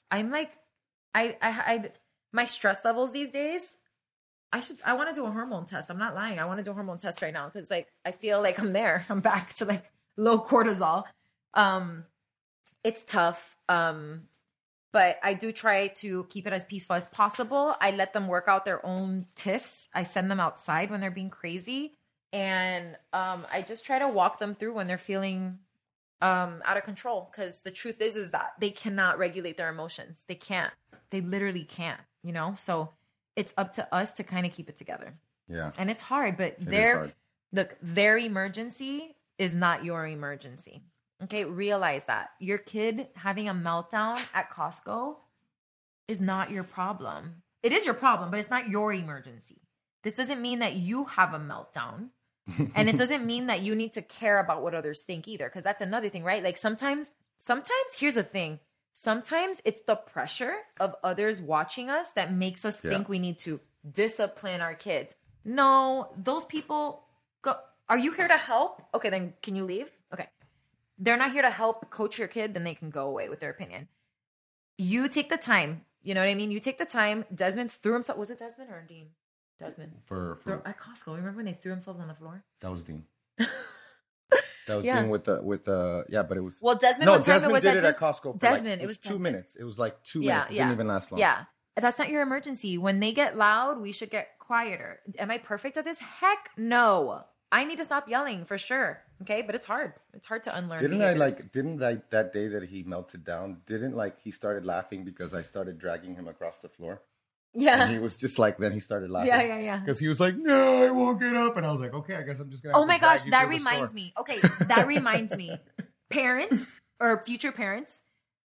My stress levels these days, I want to do a hormone test. I'm not lying. I want to do a hormone test right now, because I feel like I'm there. I'm back to low cortisol. It's tough. But I do try to keep it as peaceful as possible. I let them work out their own tiffs. I send them outside when they're being crazy. And I just try to walk them through when they're feeling out of control. Because the truth is that they cannot regulate their emotions. They can't. They literally can't, So it's up to us to kind of keep it together. Yeah. And it's hard, but their emergency is not your emergency. Okay, realize that. Your kid having a meltdown at Costco is not your problem. It is your problem, but it's not your emergency. This doesn't mean that you have a meltdown. And it doesn't mean that you need to care about what others think either, because that's another thing, right? Sometimes, here's the thing. Sometimes it's the pressure of others watching us that makes us think we need to discipline our kids. No, those people go. Are you here to help? Okay, then can you leave? Okay. They're not here to help coach your kid, then they can go away with their opinion. You take the time. You know what I mean? You take the time. Desmond threw himself. Was it Desmond or Dean? Desmond. At Costco. Remember when they threw themselves on the floor? That was Dean. That was Dean with but it was. Well, Desmond. No, Desmond did it at Costco for Desmond. it was 2 minutes. It was 2 minutes. It didn't even last long. Yeah. That's not your emergency. When they get loud, we should get quieter. Am I perfect at this? Heck no. I need to stop yelling for sure. Okay, but it's hard. It's hard to unlearn. Didn't that day that he melted down? Didn't he started laughing because I started dragging him across the floor? Yeah. And he was just like, then he started laughing. Yeah. Because he was like, no, I won't get up. And I was like, okay, I guess I'm just going to. Oh my gosh, that reminds me. Okay, that reminds me. Parents or future parents,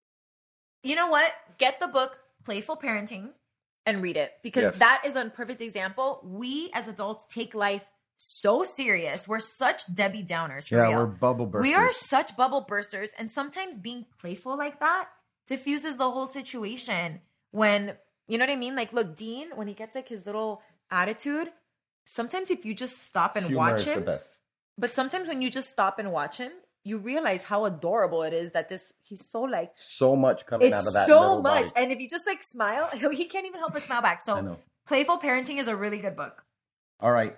you know what? Get the book Playful Parenting and read it, because that is a perfect example. We as adults take life so serious. We're such Debbie Downers. For real. We're bubble bursters. We are such bubble bursters. And sometimes being playful like that diffuses the whole situation. When, you know what I mean? Like, look, Dean, when he gets like his little attitude, sometimes if you just stop and watch him, but sometimes when you just stop and watch him, you realize how adorable it is that he's so like. So much coming out of that. So much. Body. And if you just like smile, he can't even help but smile back. So Playful Parenting is a really good book. All right.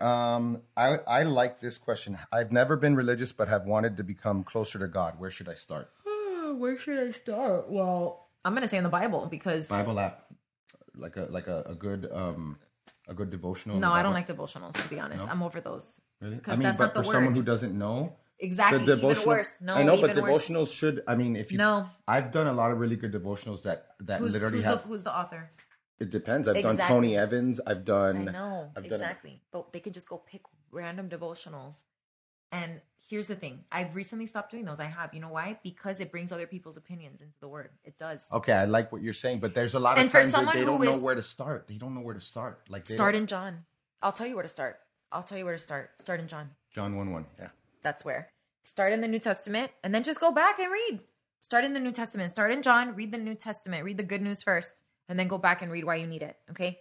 I like this question. I've never been religious, but have wanted to become closer to God. Where should I start? Where should I start? Well, I'm going to say in the Bible, because Bible app, like a good devotional. No, I don't like devotionals, to be honest. No? I'm over those. Really? I mean, that's but not the for word. Someone who doesn't know. Exactly. Even worse. No, I know, but devotionals worse. Should. I mean, if you. No. I've done a lot of really good devotionals that literally have. Who's the author? It depends. I've done Tony Evans. I've done. I know. Exactly. But they could just go pick random devotionals. And here's the thing. I've recently stopped doing those. I have. You know why? Because it brings other people's opinions into the word. It does. Okay. I like what you're saying. But there's a lot of times that they don't know where to start. They don't know where to start. Like start in John. I'll tell you where to start. Start in John. John 1:1. Yeah. That's where. Start in the New Testament and then just go back and read. Start in the New Testament. Start in John. Read the New Testament. Read the good news first. And then go back and read why you need it. Okay.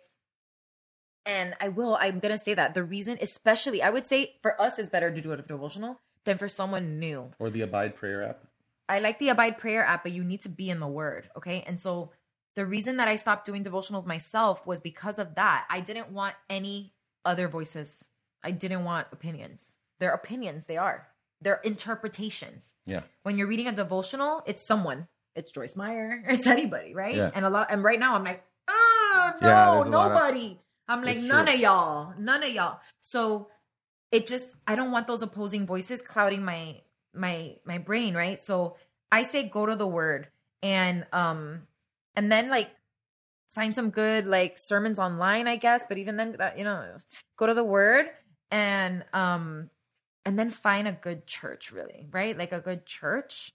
And I'm going to say that the reason, especially, I would say for us, it's better to do a devotional than for someone new. Or the Abide Prayer app. I like the Abide Prayer app, but you need to be in the word. Okay. And so the reason that I stopped doing devotionals myself was because of that. I didn't want any other voices. I didn't want opinions. They're opinions. They're interpretations. Yeah. When you're reading a devotional, it's someone. It's Joyce Meyer. It's anybody, right? Yeah. And right now I'm like, nobody. I'm like, none of y'all. So I don't want those opposing voices clouding my brain, right? So I say go to the word and then like find some good like sermons online, I guess. But even then, go to the word and then find a good church, really, right? Like a good church.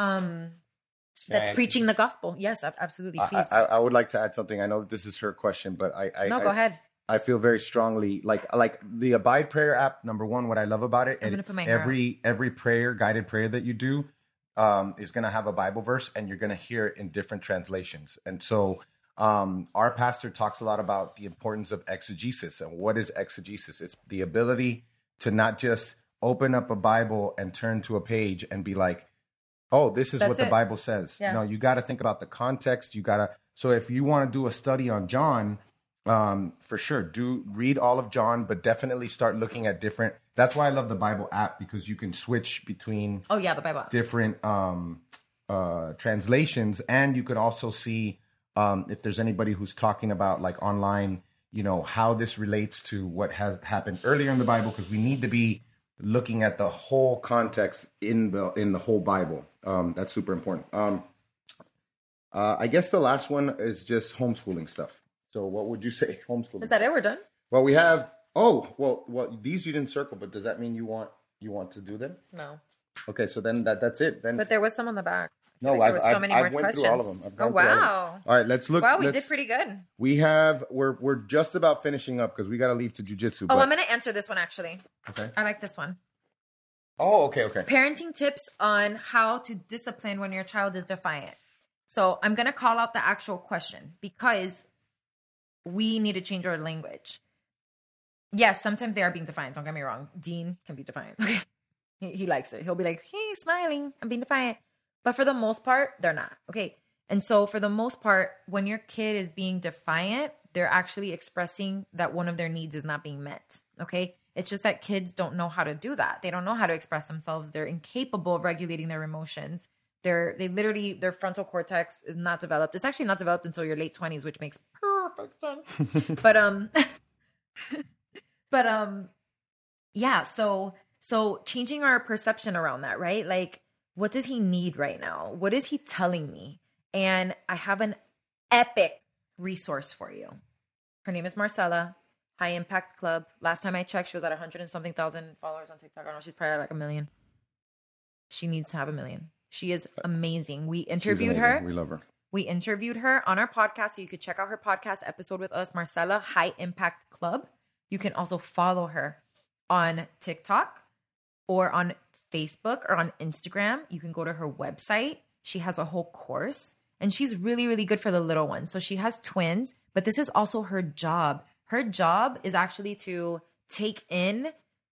That's preaching the gospel. Yes, absolutely. Please. I would like to add something. I know that this is her question, but go ahead. I feel very strongly like the Abide Prayer app. Number one, what I love about it, every prayer, guided prayer that you do, is going to have a Bible verse, and you're going to hear it in different translations. And so, our pastor talks a lot about the importance of exegesis. And what is exegesis? It's the ability to not just open up a Bible and turn to a page and be like, oh, this is what the Bible says. Yeah. No, you got to think about the context. So if you want to do a study on John, for sure, read all of John, but definitely start looking at different. That's why I love the Bible app, because you can switch between the Bible app. Different translations, and you could also see if there's anybody who's talking about like online, how this relates to what has happened earlier in the Bible, because we need to be looking at the whole context in the whole Bible. That's super important. I guess the last one is just homeschooling stuff. So what would you say homeschooling? Is that it? We're done? Well, we have, these you didn't circle, but does that mean you want to do them? No. Okay, so then that's it. But there was some on the back. No, there was so many more questions. Through all of them. Oh, wow. All right, let's look. Wow, we did pretty good. We're just about finishing up because we got to leave to jujitsu. Oh, I'm going to answer this one, actually. Okay. I like this one. Oh, okay. Parenting tips on how to discipline when your child is defiant. So I'm going to call out the actual question because we need to change our language. Yes, sometimes they are being defiant. Don't get me wrong. Dean can be defiant. He likes it. He'll be like, hey, smiling. I'm being defiant. But for the most part, they're not. Okay. And so for the most part, when your kid is being defiant, they're actually expressing that one of their needs is not being met. Okay. It's just that kids don't know how to do that. They don't know how to express themselves. They're incapable of regulating their emotions. Their frontal cortex is not developed. It's actually not developed until your late 20s, which makes perfect sense. But yeah, so changing our perception around that, right? Like, what does he need right now? What is he telling me? And I have an epic resource for you. Her name is Marcella, High Impact Club. Last time I checked, she was at 100 and something thousand followers on TikTok. I don't know, she's probably at like 1 million. She needs to have 1 million. She is amazing. We interviewed her. We love her. We interviewed her on our podcast, so you could check out her podcast episode with us, Marcella, High Impact Club. You can also follow her on TikTok or on Facebook or on Instagram. You can go to her website. She has a whole course, and she's really, really good for the little ones. So she has twins, but this is also her job. Her job is actually to take in,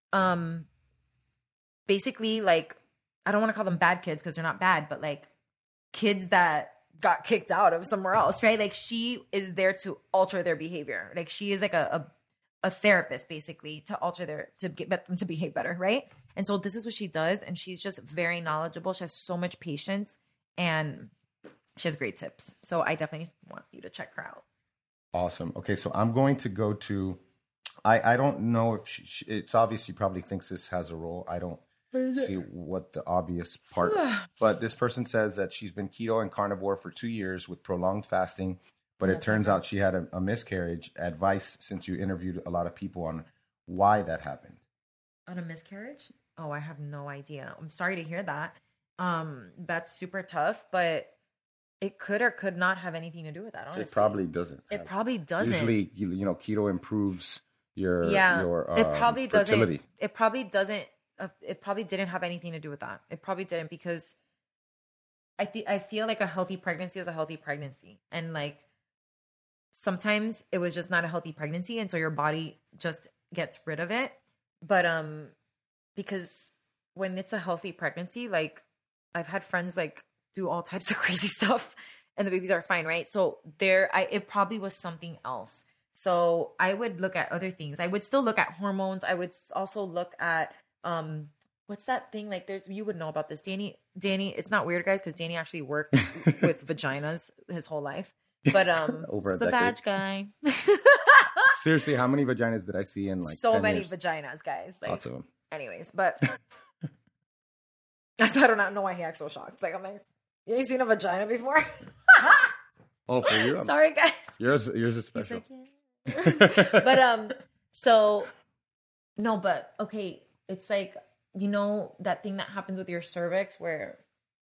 basically, like, I don't want to call them bad kids because they're not bad, but like kids that got kicked out of somewhere else, right? Like, she is there to alter their behavior. Like, she is like a therapist, basically, to get them to behave better, right? And so this is what she does, and she's just very knowledgeable. She has so much patience, and she has great tips. So I definitely want you to check her out. Awesome. Okay, so I'm going to go to, I don't know if it's obvious she probably thinks this has a role. I don't see what the obvious part, but this person says that she's been keto and carnivore for 2 years with prolonged fasting, but it turns out she had a miscarriage. Advice, since you interviewed a lot of people, on why that happened. On a miscarriage? Oh, I have no idea. I'm sorry to hear that. That's super tough, but it could or could not have anything to do with that, honestly. It probably doesn't. It probably doesn't. Usually, keto improves your it probably fertility. Doesn't. It probably doesn't. It probably didn't have anything to do with that. It probably didn't, because I feel like a healthy pregnancy is a healthy pregnancy, and like sometimes it was just not a healthy pregnancy, and so your body just gets rid of it. But because when it's a healthy pregnancy, like I've had friends like do all types of crazy stuff, and the babies are fine, right? So it probably was something else. So I would look at other things. I would still look at hormones. I would also look at what's that thing? Like, you would know about this, Danny. It's not weird, guys, because Danny actually worked with vaginas his whole life. But over the badge guy. Seriously, how many vaginas did I see in like so 10 many years? vaginas, guys? Like, lots of them. Anyways, but that's why I don't know why he acts so shocked. Like, I'm like, you ain't seen a vagina before? Oh, for you? Sorry, guys. Yours is special. Like, yeah. But so no, but okay, it's like, you know that thing that happens with your cervix where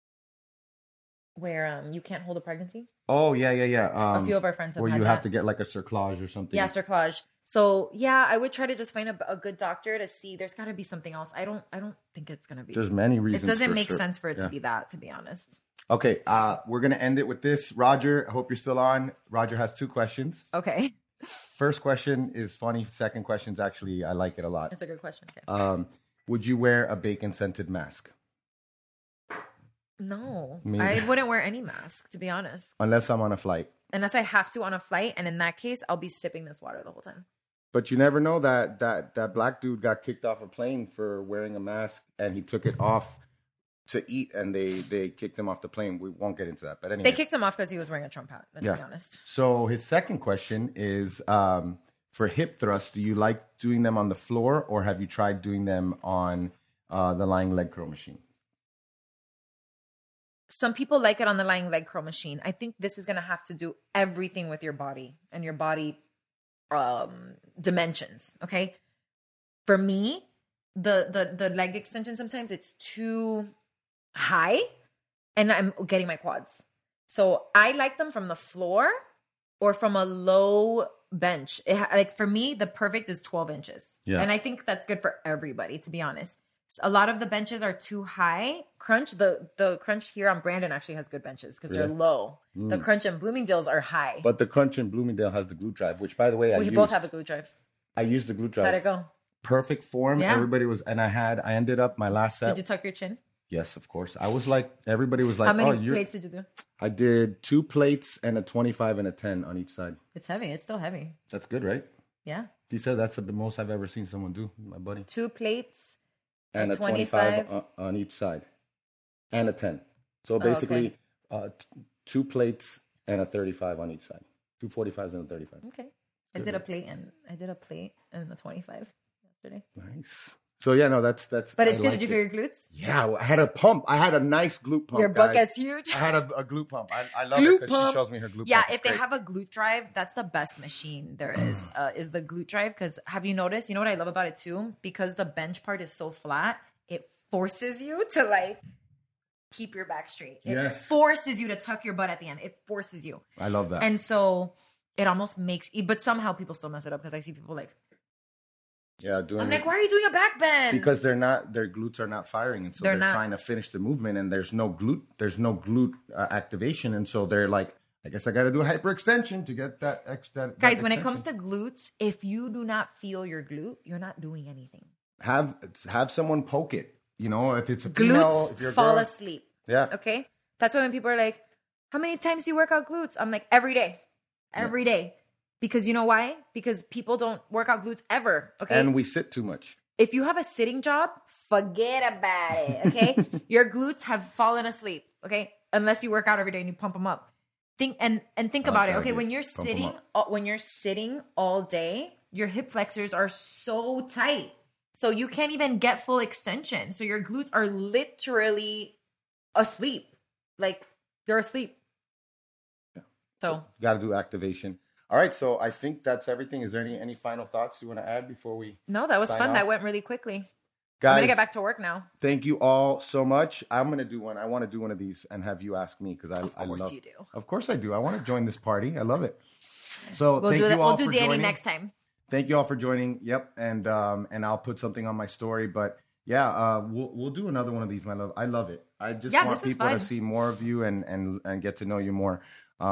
you can't hold a pregnancy? Oh, yeah. A few of our friends have where had you that. have to get like a cerclage or something. Yeah, cerclage. So yeah, I would try to just find a good doctor to see. There's got to be something else. I don't think it's gonna be. There's many reasons. It doesn't make sense for it to be that, to be honest. Okay, we're gonna end it with this. Roger, I hope you're still on. Roger has 2 questions. Okay. First question is funny. Second question is actually, I like it a lot. It's a good question. Okay. Would you wear a bacon scented mask? No, I wouldn't wear any mask, to be honest. Unless I'm on a flight. Unless I have to on a flight, and in that case, I'll be sipping this water the whole time. But you never know that black dude got kicked off a plane for wearing a mask, and he took it off to eat, and they kicked him off the plane. We won't get into that, but anyway. They kicked him off because he was wearing a Trump hat, let's be honest. So his second question is, for hip thrusts, do you like doing them on the floor, or have you tried doing them on the lying leg curl machine? Some people like it on the lying leg curl machine. I think this is going to have to do everything with your body and your body dimensions, okay? For me, the leg extension, sometimes it's too high and I'm getting my quads. So I like them from the floor or from a low bench. Like for me, the perfect is 12 inches. Yeah. And I think that's good for everybody, to be honest. A lot of the benches are too high. Crunch, the Crunch here on Brandon actually has good benches because they're low. The Crunch and Bloomingdale's are high. But the Crunch in Bloomingdale has the glute drive, which, by the way, we both have a glute drive. I used the glute drive. How'd it go? Perfect form. Yeah. Everybody was, and I ended up my last set. Did you tuck your chin? Yes, of course. I was like, everybody was like, how many plates did you do? I did 2 plates and a 25 and a 10 on each side. It's heavy. It's still heavy. That's good, right? Yeah. He said that's the most I've ever seen someone do, my buddy. 2 plates. And a 25 on each side. And a 10. So basically, 2 plates and a 35 on each side. 245s and a 35. Okay. I did a plate and the 25 yesterday. Nice. So yeah, no, that's. But it's good. Did you feel your glutes? Yeah, I had a pump. I had a nice glute pump. Your butt gets huge. I had a glute pump. I love it because she shows me her glute pump. Yeah, if they have a glute drive, that's the best machine there is the glute drive. Because have you noticed? You know what I love about it too? Because the bench part is so flat, it forces you to like keep your back straight. It forces you to tuck your butt at the end. It forces you. I love that. And so it almost makes, but somehow people still mess it up because I see people like. Yeah, I'm like, why are you doing a back bend? Because their glutes are not firing, and so they're trying to finish the movement, and there's no glute activation, and so they're like, I guess I got to do a hyperextension to get that extent. Guys, when it comes to glutes, if you do not feel your glute, you're not doing anything. Have someone poke it. You know, if it's a female, glutes if you're a fall girl, asleep. Yeah. Okay. That's why when people are like, "How many times do you work out glutes?" I'm like, every day. Because you know why? Because people don't work out glutes ever. Okay. And we sit too much. If you have a sitting job, forget about it. Okay. Your glutes have fallen asleep. Okay. Unless you work out every day and you pump them up. Think about it. Okay. When you're sitting all day, your hip flexors are so tight. So you can't even get full extension. So your glutes are literally asleep. Like they're asleep. Yeah. So got to do activation. All right, so I think that's everything. Is there any final thoughts you want to add before we? No, that was fun. Off? That went really quickly. Guys, I'm gonna get back to work now. Thank you all so much. I'm gonna do one. I want to do one of these and have you ask me because I love. Of course you do. Of course I do. I want to join this party. I love it. So thank you all for joining. We'll do Danny next time. Thank you all for joining. Yep, and I'll put something on my story. But yeah, we'll do another one of these, my love. I love it. I just want people to see more of you and get to know you more.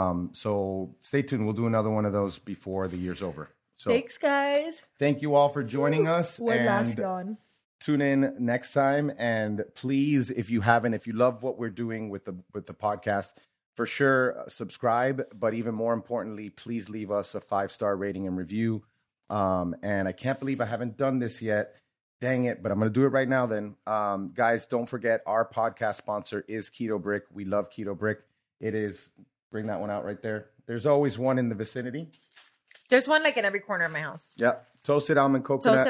So stay tuned. We'll do another one of those before the year's over. So thanks, guys. Thank you all for joining us. One last yawn. Tune in next time. And please, if you love what we're doing with the podcast, for sure, subscribe. But even more importantly, please leave us a 5-star rating and review. And I can't believe I haven't done this yet. Dang it. But I'm going to do it right now then. Guys, don't forget our podcast sponsor is Keto Brick. We love Keto Brick. It is... Bring that one out right there. There's always one in the vicinity. There's one like in every corner of my house. Yep. Toasted almond coconut.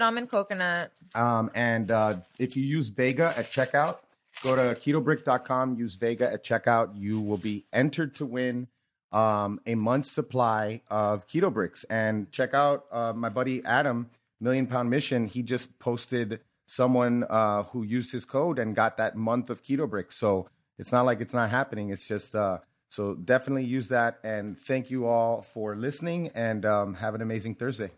And if you use Vega at checkout, go to ketobrick.com, use Vega at checkout. You will be entered to win a month's supply of Keto Bricks. And check out my buddy Adam, Million Pound Mission. He just posted someone who used his code and got that month of Keto Bricks. So it's not like it's not happening. It's just... So definitely use that. And thank you all for listening and have an amazing Thursday.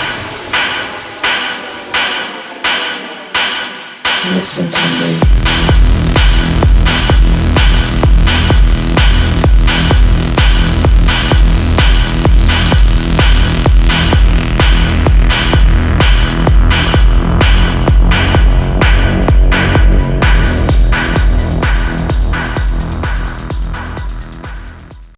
Listen to me.